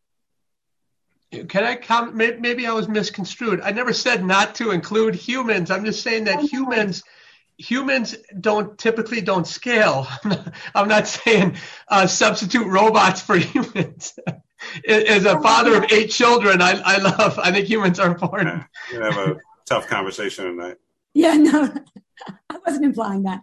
Can I comment? Maybe I was misconstrued. I never said not to include humans. I'm just saying that humans humans don't typically don't scale. I'm not saying uh, substitute robots for humans. As a father of eight children, I, I love, I think humans are important. Yeah, we have a tough conversation tonight. Yeah, no, I wasn't implying that.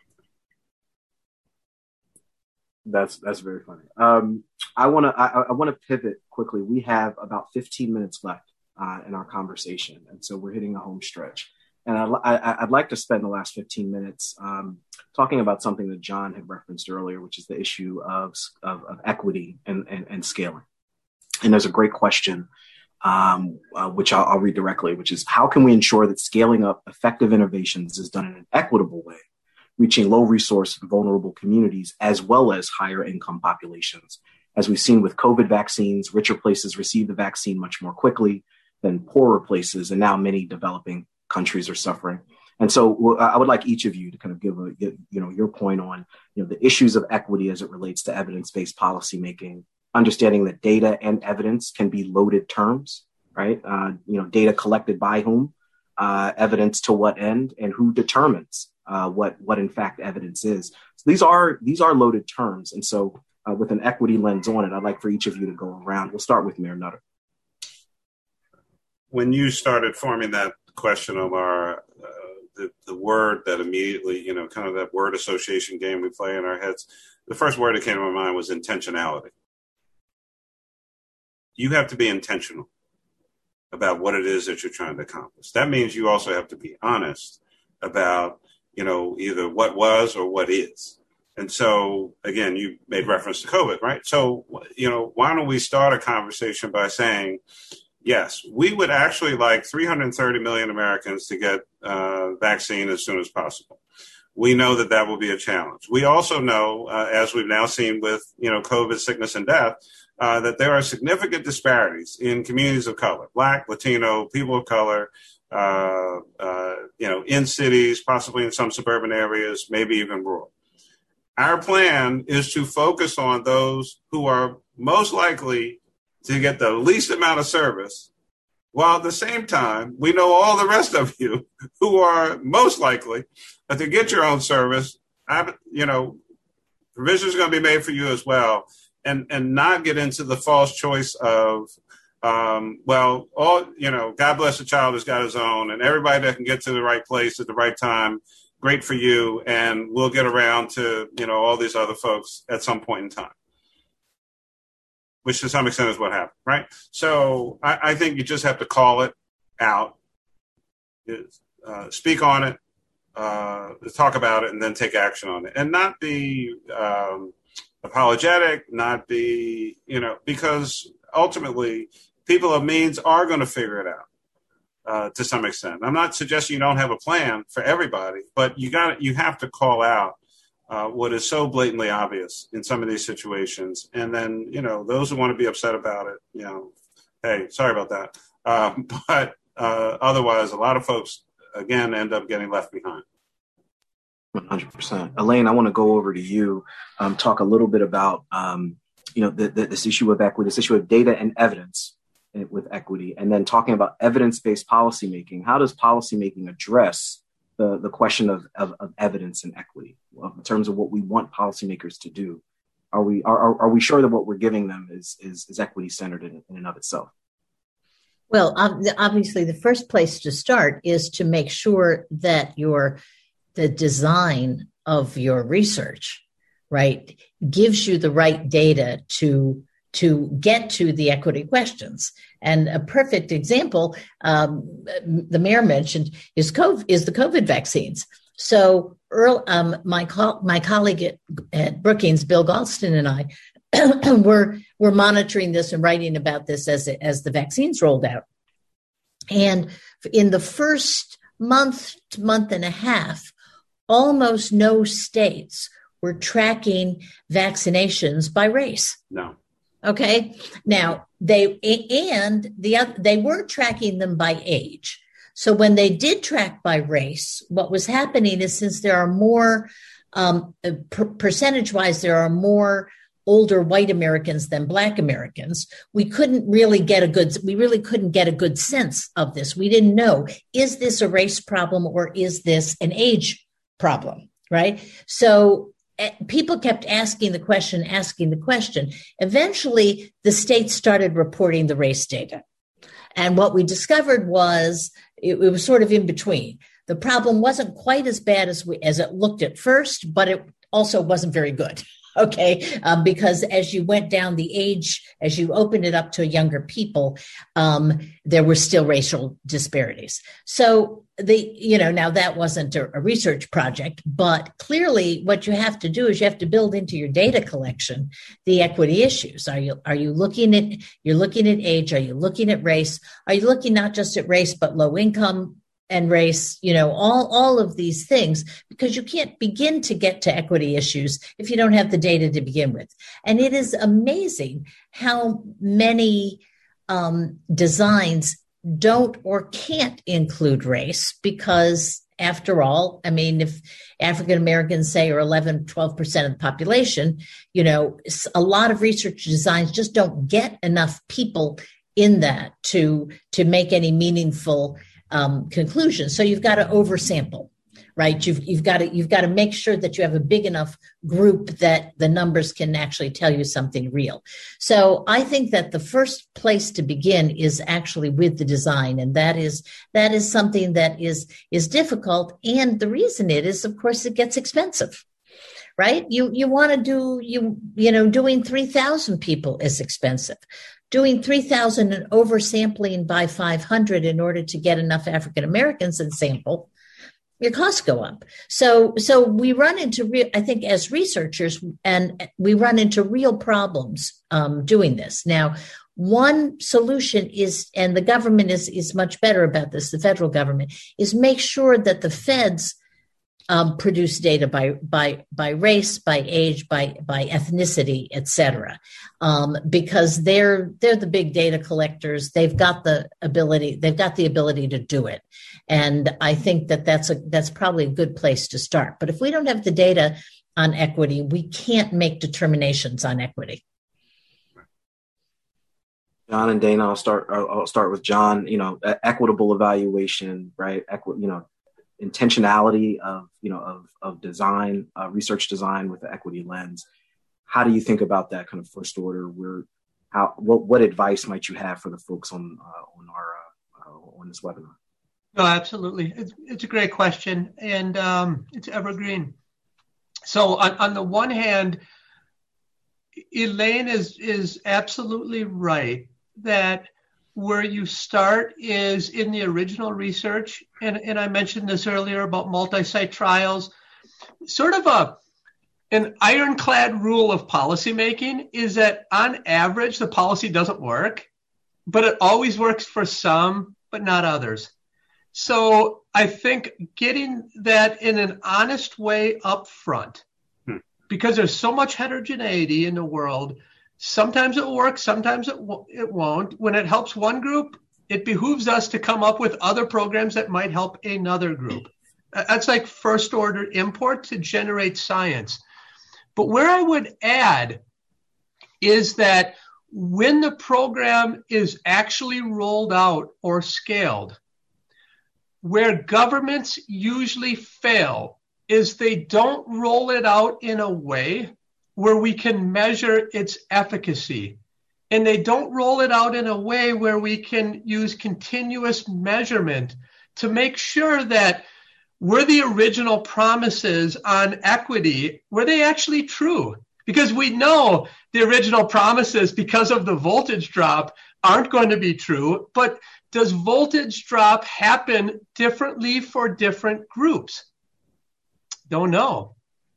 That's that's very funny. Um, I want to I, I want to pivot quickly. We have about fifteen minutes left uh, in our conversation, and so we're hitting the home stretch. And I, I, I'd like to spend the last fifteen minutes um, talking about something that John had referenced earlier, which is the issue of of, of equity and, and and scaling. And there's a great question, um, uh, which I'll, I'll read directly, which is how can we ensure that scaling up effective innovations is done in an equitable way, reaching low resource and vulnerable communities as well as higher income populations? As we've seen with COVID vaccines, richer places receive the vaccine much more quickly than poorer places, and now many developing countries are suffering. And so I would like each of you to kind of give a, you know, your point on, you know, the issues of equity as it relates to evidence-based policymaking, understanding that data and evidence can be loaded terms, right? Uh, you know, data collected by whom, uh, evidence to what end, and who determines uh, what what in fact evidence is. So these are these are loaded terms. And so uh, with an equity lens on it, I'd like for each of you to go around. We'll start with Mayor Nutter. when you started forming that question, Omar, uh, the, the word that immediately, you know, kind of that word association game we play in our heads, the first word that came to my mind was intentionality. You have to be intentional about what it is that you're trying to accomplish. That means you also have to be honest about, you know, either what was or what is. And so, again, you made reference to COVID, right? So, you know, why don't we start a conversation by saying, yes, we would actually like three hundred thirty million Americans to get uh, vaccine as soon as possible. We know that that will be a challenge. We also know, uh, as we've now seen with, you know, COVID, sickness, and death, uh, that there are significant disparities in communities of color, Black, Latino, people of color, uh, uh, you know, in cities, possibly in some suburban areas, maybe even rural. Our plan is to focus on those who are most likely to get the least amount of service, while at the same time, we know all the rest of you who are most likely to get your own service. You know, provisions are going to be made for you as well, and and not get into the false choice of, um, well, all, you know, God bless the child who's got his own, and everybody that can get to the right place at the right time, great for you, and we'll get around to, you know, all these other folks at some point in time, which to some extent is what happened, right? So I, I think you just have to call it out, uh, speak on it, uh, talk about it, and then take action on it, and not be um, apologetic, not be, you know, because ultimately people of means are going to figure it out. Uh, to some extent. I'm not suggesting you don't have a plan for everybody, but you got you have to call out uh, what is so blatantly obvious in some of these situations. And then, you know, those who want to be upset about it, you know, hey, sorry about that. Um, but uh, otherwise, a lot of folks, again, end up getting left behind. one hundred percent. Elaine, I want to go over to you, um, talk a little bit about, um, you know, the, the, this issue of equity, this issue of data and evidence with equity, and then talking about evidence-based policymaking. How does policymaking address the, the question of, of, of evidence and equity in terms of what we want policymakers to do? Are we are, are we sure that what we're giving them is is, is equity-centered in, in and of itself? Well, obviously, the first place to start is to make sure that your the design of your research, right, gives you the right data to to get to the equity questions. And a perfect example, um, the mayor mentioned, is COVID, is the COVID vaccines. So Earl, um, my co- my colleague at, at Brookings, Bill Galston, and I were were monitoring this and writing about this as as the vaccines rolled out. And in the first month to month and a half, almost no states were tracking vaccinations by race. No. Okay. Now they, and the other, they weren't tracking them by age. So when they did track by race, what was happening is, since there are more, um, per- percentage wise, there are more older white Americans than Black Americans, we couldn't really get a good, we really couldn't get a good sense of this. We didn't know, is this a race problem or is this an age problem? Right. So people kept asking the question, asking the question. Eventually, the states started reporting the race data. And what we discovered was it, it was sort of in between. The problem wasn't quite as bad as we, as it looked at first, but it also wasn't very good. Okay, um, because as you went down the age, as you opened it up to younger people, um, there were still racial disparities. So the, you know, now that wasn't a, a research project, but clearly what you have to do is you have to build into your data collection the equity issues. Are you, are you looking at, you're looking at age? Are you looking at race? Are you looking not just at race, but low income and race, you know, all, all of these things, because you can't begin to get to equity issues if you don't have the data to begin with. And it is amazing how many um, designs don't or can't include race, because after all, I mean, if African Americans say are eleven, twelve percent of the population, you know, a lot of research designs just don't get enough people in that to, to make any meaningful Um, conclusion. So you've got to oversample, right? You've, you've got to, you've got to make sure that you have a big enough group that the numbers can actually tell you something real. So I think that the first place to begin is actually with the design. And that is, that is something that is, is difficult. And the reason it is, of course, it gets expensive. Right? You you want to do, you you know, doing three thousand people is expensive. Doing three thousand and oversampling by five hundred in order to get enough African Americans in sample, your costs go up. So so we run into, real, I think, as researchers, and we run into real um, um, doing this. Now, one solution is, and the government is, is much better about this, the federal government, is make sure that the feds Um, produce data by by by race, by age, by by ethnicity, et cetera, um, because they're they're the big data collectors. They've got the ability. They've got the ability to do it, and I think that that's a that's probably a good place to start. But if we don't have the data on equity, we can't make determinations on equity. John and Dana, I'll start. I'll start with John. You know, equitable evaluation, right? Equi- you know. intentionality of, you know, of, of design, uh, research design with the equity lens. How do you think about that kind of first order? Where, how, what, what advice might you have for the folks on, uh, on our, uh, on this webinar? No, absolutely. It's, it's a great question, and um, it's evergreen. So on, on the one hand, Elaine is, is absolutely right that where you start is in the original research. And, and I mentioned this earlier about multi-site trials. Sort of a an ironclad rule of policymaking is that on average, the policy doesn't work, but it always works for some, but not others. So I think getting that in an honest way up front, hmm. because there's so much heterogeneity in the world. Sometimes it works, sometimes it, w- it won't. When it helps one group, it behooves us to come up with other programs that might help another group. That's like first order import to generate science. But where I would add is that when the program is actually rolled out or scaled, where governments usually fail is they don't roll it out in a way where we can measure its efficacy. And they don't roll it out in a way where we can use continuous measurement to make sure that were the original promises on equity, were they actually true? Because we know the original promises, because of the voltage drop, aren't going to be true. But does voltage drop happen differently for different groups? Don't know.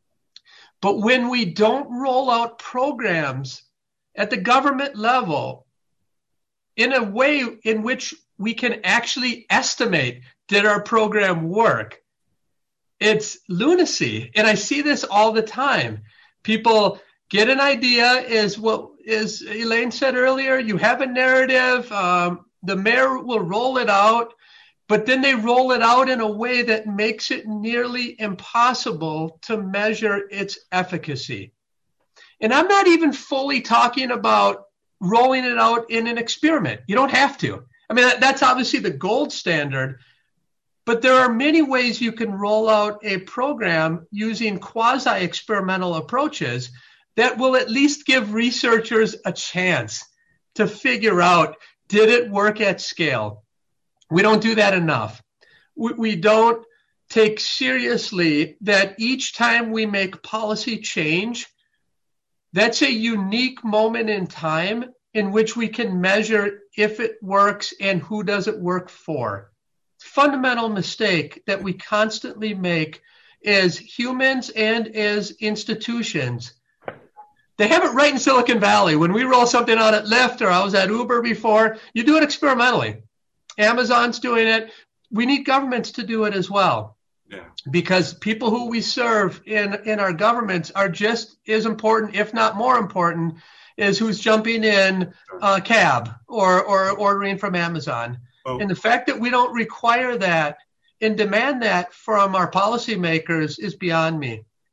But when we don't roll out programs at the government level in a way in which we can actually estimate, did our program work? It's lunacy. And I see this all the time. People get an idea, is what as Elaine said earlier, you have a narrative, um, the mayor will roll it out, but then they roll it out in a way that makes it nearly impossible to measure its efficacy. And I'm not even fully talking about rolling it out in an experiment. You don't have to. I mean, that's obviously the gold standard, but there are many ways you can roll out a program using quasi-experimental approaches that will at least give researchers a chance to figure out, did it work at scale? We don't do that enough. We, we don't take seriously that each time we make policy change, that's a unique moment in time in which we can measure if it works and who does it work for. Fundamental mistake that we constantly make as humans and as institutions. They have it right in Silicon Valley. When we roll something out at Lyft, or I was at Uber before, you do it experimentally. Amazon's doing it. We need governments to do it as well. Yeah. Because people who we serve in, in our governments are just as important, if not more important, as who's jumping in a cab or, or ordering from Amazon. Oh. And the fact that we don't require that and demand that from our policymakers is beyond me.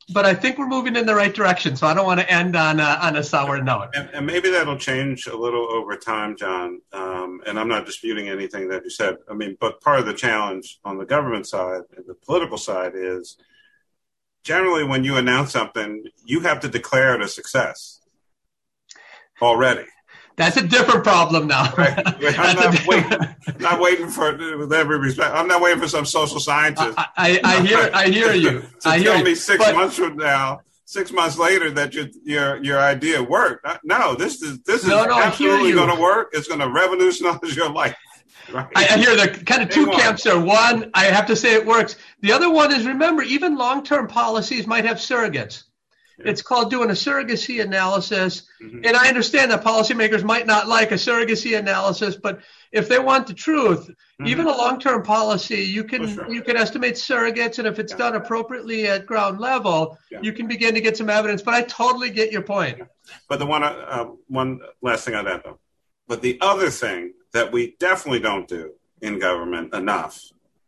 but I think we're moving in the right direction. So I don't want to end on a, on a sour note. And, and maybe that'll change a little over time, John. Um, and I'm not disputing anything that you said. I mean, but part of the challenge on the government side and the political side is generally when you announce something, you have to declare it a success already. That's a different problem now. Right. I'm not waiting, not waiting for, with every respect, I'm not waiting for some social scientist. I, I, I hear, I hear you. to I tell hear me you. six But, months from now, six months later, that your your your idea worked. No, this is this is No, no, absolutely going to work. It's going to revolutionize your life. Right? I, I hear the kind of two Hang on. camps there. One, I have to say it works. The other one is, remember, even long-term policies might have surrogates. It's called doing a surrogacy analysis. Mm-hmm. And I understand that policymakers might not like a surrogacy analysis, but if they want the truth, mm-hmm. even a long-term policy, you can sure. you can estimate surrogates, and if it's yeah. done appropriately at ground level, yeah. you can begin to get some evidence. But I totally get your point. Yeah. But the one uh, one last thing on that, though. But the other thing that we definitely don't do in government enough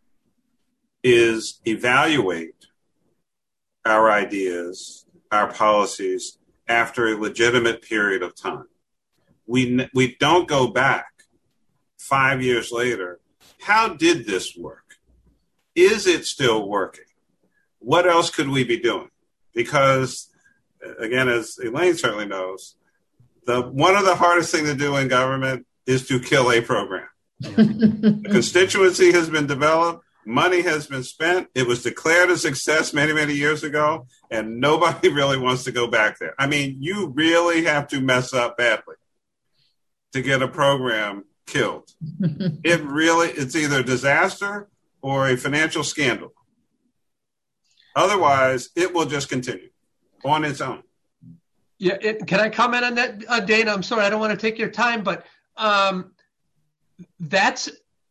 is evaluate our ideas, our policies after a legitimate period of time. We we don't go back five years later. How did this work? Is it still working? What else could we be doing? Because, again, as Elaine certainly knows, the one of the hardest things to do in government is to kill a program. The constituency has been developed. Money has been spent. It was declared a success many, many years ago, and nobody really wants to go back there. I mean, you really have to mess up badly to get a program killed. It really, it's either a disaster or a financial scandal. Otherwise, it will just continue on its own. Yeah, it, can I comment on that, uh, Dana? I'm sorry, I don't want to take your time, but um, that's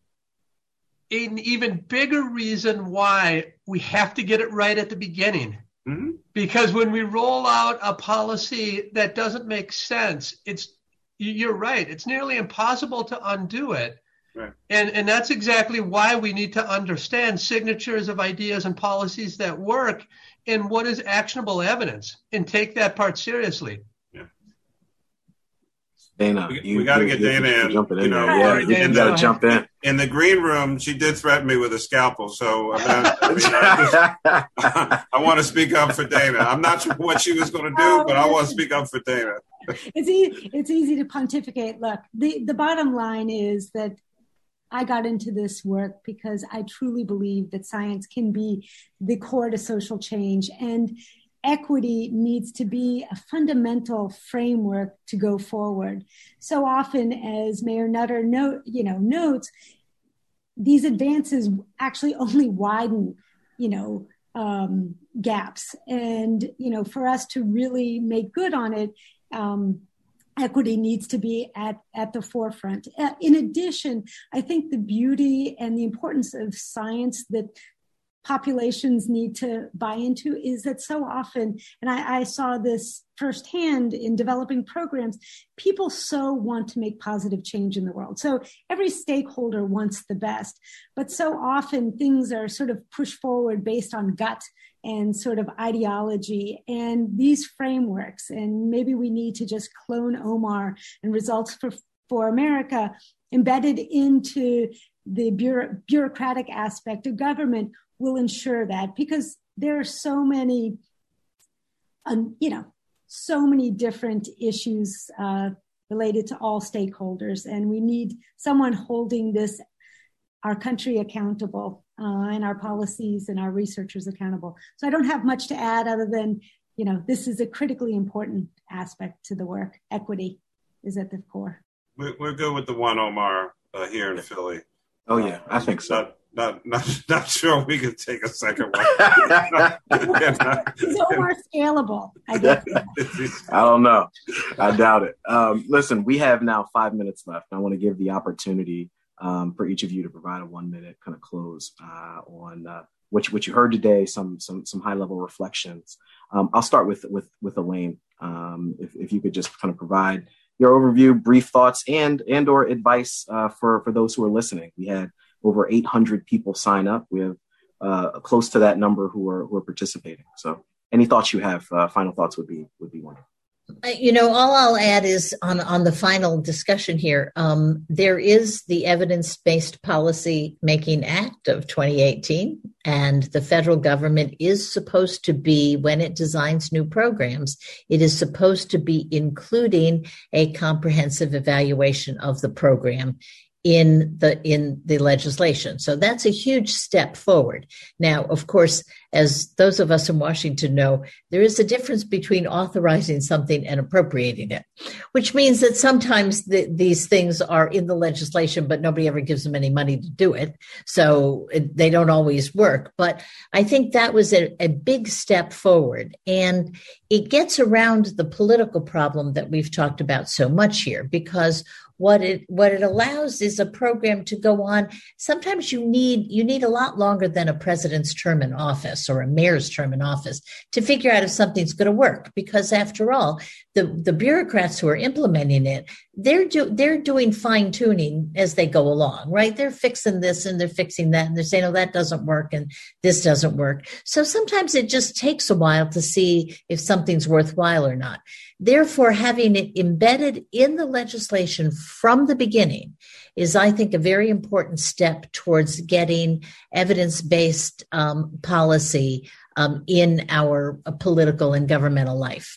an even bigger reason why we have to get it right at the beginning. Mm-hmm. Because when we roll out a policy that doesn't make sense, it's you're right. It's nearly impossible to undo it. Right. And and that's exactly why we need to understand signatures of ideas and policies that work and what is actionable evidence and take that part seriously. Yeah. Dana, we, you, we got to you, get you, Dana you in. Jumping in you know, there. Yeah, Sorry, you, Dana, you got to jump in. In the green room, she did threaten me with a scalpel. So I, mean, I, mean, I, just, I want to speak up for Dana. I'm not sure what she was going to do, oh, but I want to speak up for Dana. It's easy, it's easy to pontificate. Look, the, the bottom line is that I got into this work because I truly believe that science can be the core to social change, and equity needs to be a fundamental framework to go forward. So often, as Mayor Nutter note, you know, notes, these advances actually only widen, you know, um, gaps. And, you know, for us to really make good on it, um, equity needs to be at, at the forefront. Uh, in addition, I think the beauty and the importance of science that populations need to buy into is that so often, and I, I saw this firsthand in developing programs, people so want to make positive change in the world. So every stakeholder wants the best, but so often things are sort of pushed forward based on gut and sort of ideology and these frameworks. And maybe we need to just clone Omar and Results for, for America embedded into the bureau, bureaucratic aspect of government will ensure that, because there are so many, um, you know, so many different issues uh, related to all stakeholders. And we need someone holding this, our country accountable uh, and our policies and our researchers accountable. So I don't have much to add other than, you know, this is a critically important aspect to the work. Equity is at the core. We're, we're good with the one Omar uh, here in Philly. Oh, yeah, I think so. Not, not, not, not sure we could take a second one. Is Omar scalable? I guess. I don't know. I doubt it. Um, listen, we have now five minutes left. I want to give the opportunity um, for each of you to provide a one minute kind of close uh, on uh, what, you, what you heard today, some some some high level reflections. Um, I'll start with with with Elaine. Um, if, if you could just kind of provide your overview, brief thoughts, and and or advice uh, for for those who are listening. We had over eight hundred people sign up. We have uh, close to that number who are who are participating. So any thoughts you have, uh, final thoughts would be would be wonderful. You know, all I'll add is on, on the final discussion here, um, there is the Evidence-Based Policy Making Act of twenty eighteen, and the federal government is supposed to be, when it designs new programs, it is supposed to be including a comprehensive evaluation of the program in the in the legislation. So that's a huge step forward. Now, of course, as those of us in Washington know, there is a difference between authorizing something and appropriating it, which means that sometimes the, these things are in the legislation, but nobody ever gives them any money to do it. So it, they don't always work. But I think that was a, a big step forward. And it gets around the political problem that we've talked about so much here, because What it what it allows is a program to go on. Sometimes you need you need a lot longer than a president's term in office or a mayor's term in office to figure out if something's going to work. Because after all, the, the bureaucrats who are implementing it, they're do, they're doing fine tuning as they go along, right? They're fixing this and they're fixing that, and they're saying, "Oh, that doesn't work and this doesn't work." So sometimes it just takes a while to see if something's worthwhile or not. Therefore, having it embedded in the legislation from the beginning is, I think, a very important step towards getting evidence-based um, policy um, in our uh, political and governmental life.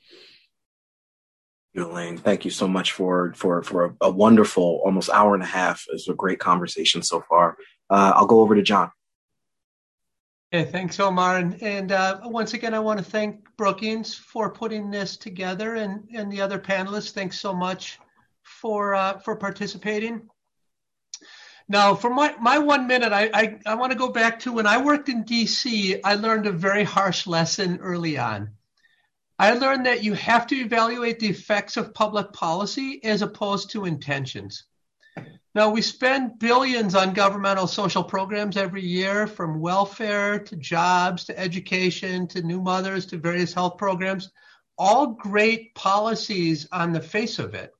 Elaine, thank you so much for for for a, a wonderful, almost hour and a half. It's a great conversation so far. Uh, I'll go over to John. Yeah, thanks, Omar. And, and uh, once again, I want to thank Brookings for putting this together, and, and the other panelists. Thanks so much for uh, for participating. Now, for my, my one minute, I, I, I want to go back to when I worked in D C, I learned a very harsh lesson early on. I learned that you have to evaluate the effects of public policy as opposed to intentions. Now, we spend billions on governmental social programs every year, from welfare to jobs to education to new mothers to various health programs, all great policies on the face of it.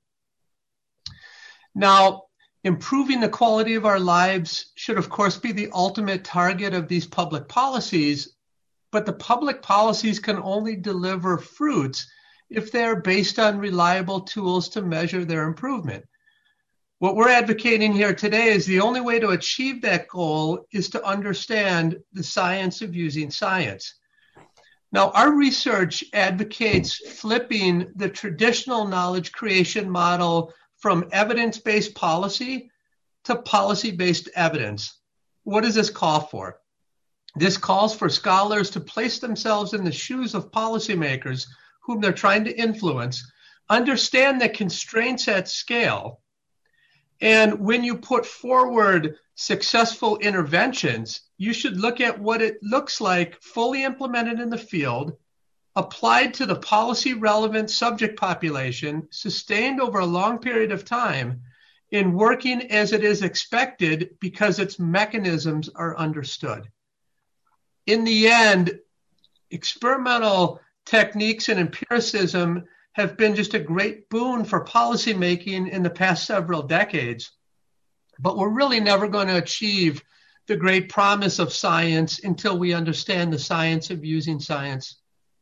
Now, improving the quality of our lives should, of course, be the ultimate target of these public policies, but the public policies can only deliver fruits if they're based on reliable tools to measure their improvement. What we're advocating here today is the only way to achieve that goal is to understand the science of using science. Now, our research advocates flipping the traditional knowledge creation model from evidence-based policy to policy-based evidence. What does this call for? This calls for scholars to place themselves in the shoes of policymakers whom they're trying to influence, understand the constraints at scale, and when you put forward successful interventions, you should look at what it looks like fully implemented in the field, applied to the policy relevant subject population, sustained over a long period of time, in working as it is expected because its mechanisms are understood. In the end, experimental techniques and empiricism have been just a great boon for policymaking in the past several decades. But we're really never going to achieve the great promise of science until we understand the science of using science.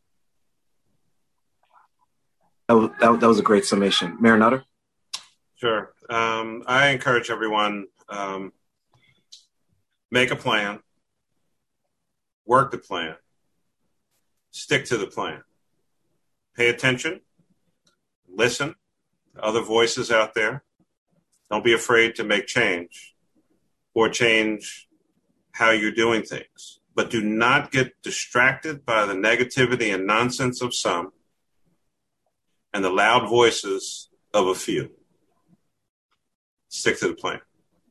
That was, that, that was a great summation. Mayor Nutter? Sure. Um, I encourage everyone, um, make a plan, work the plan, stick to the plan, pay attention, listen to other voices out there. Don't be afraid to make change or change how you're doing things. But do not get distracted by the negativity and nonsense of some and the loud voices of a few. Stick to the plan.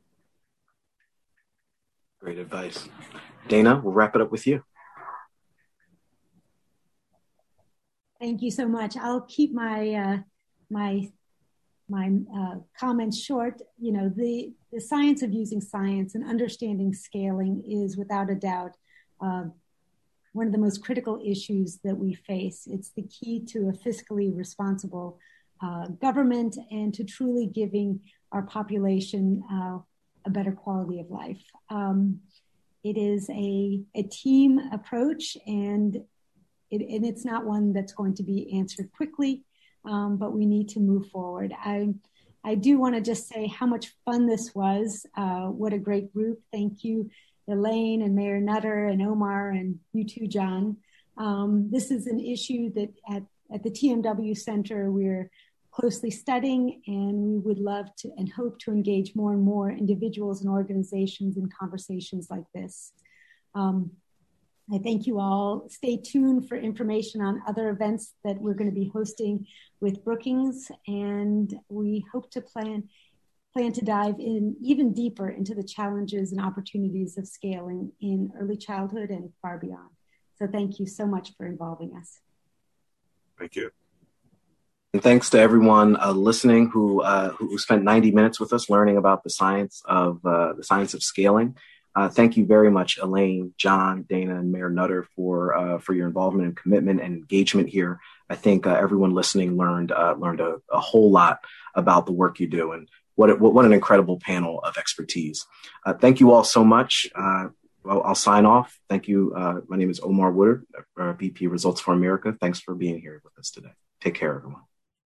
Great advice. Dana, we'll wrap it up with you. Thank you so much. I'll keep my uh, my my uh, comments short. You know, the, the science of using science and understanding scaling is without a doubt uh, one of the most critical issues that we face. It's the key to a fiscally responsible uh, government and to truly giving our population uh, a better quality of life. Um, it is a, a team approach, and it, and it's not one that's going to be answered quickly, um, but we need to move forward. I, I do want to just say how much fun this was. Uh, what a great group. Thank you, Elaine and Mayor Nutter and Omar and you too, John. Um, this is an issue that at, at the T M W Center we're closely studying, and we would love to and hope to engage more and more individuals and organizations in conversations like this. Um, I thank you all. Stay tuned for information on other events that we're going to be hosting with Brookings, and we hope to plan, plan to dive in even deeper into the challenges and opportunities of scaling in early childhood and far beyond. So thank you so much for involving us. Thank you. And thanks to everyone uh, listening who uh, who spent ninety minutes with us learning about the science of uh, the science of scaling. Uh, thank you very much, Elaine, John, Dana, and Mayor Nutter for uh, for your involvement and commitment and engagement here. I think uh, everyone listening learned uh, learned a, a whole lot about the work you do, and what a, what an incredible panel of expertise. Uh, thank you all so much. Uh, well, I'll sign off. Thank you. Uh, my name is Omar Woodard, uh, V P Results for America. Thanks for being here with us today. Take care, everyone.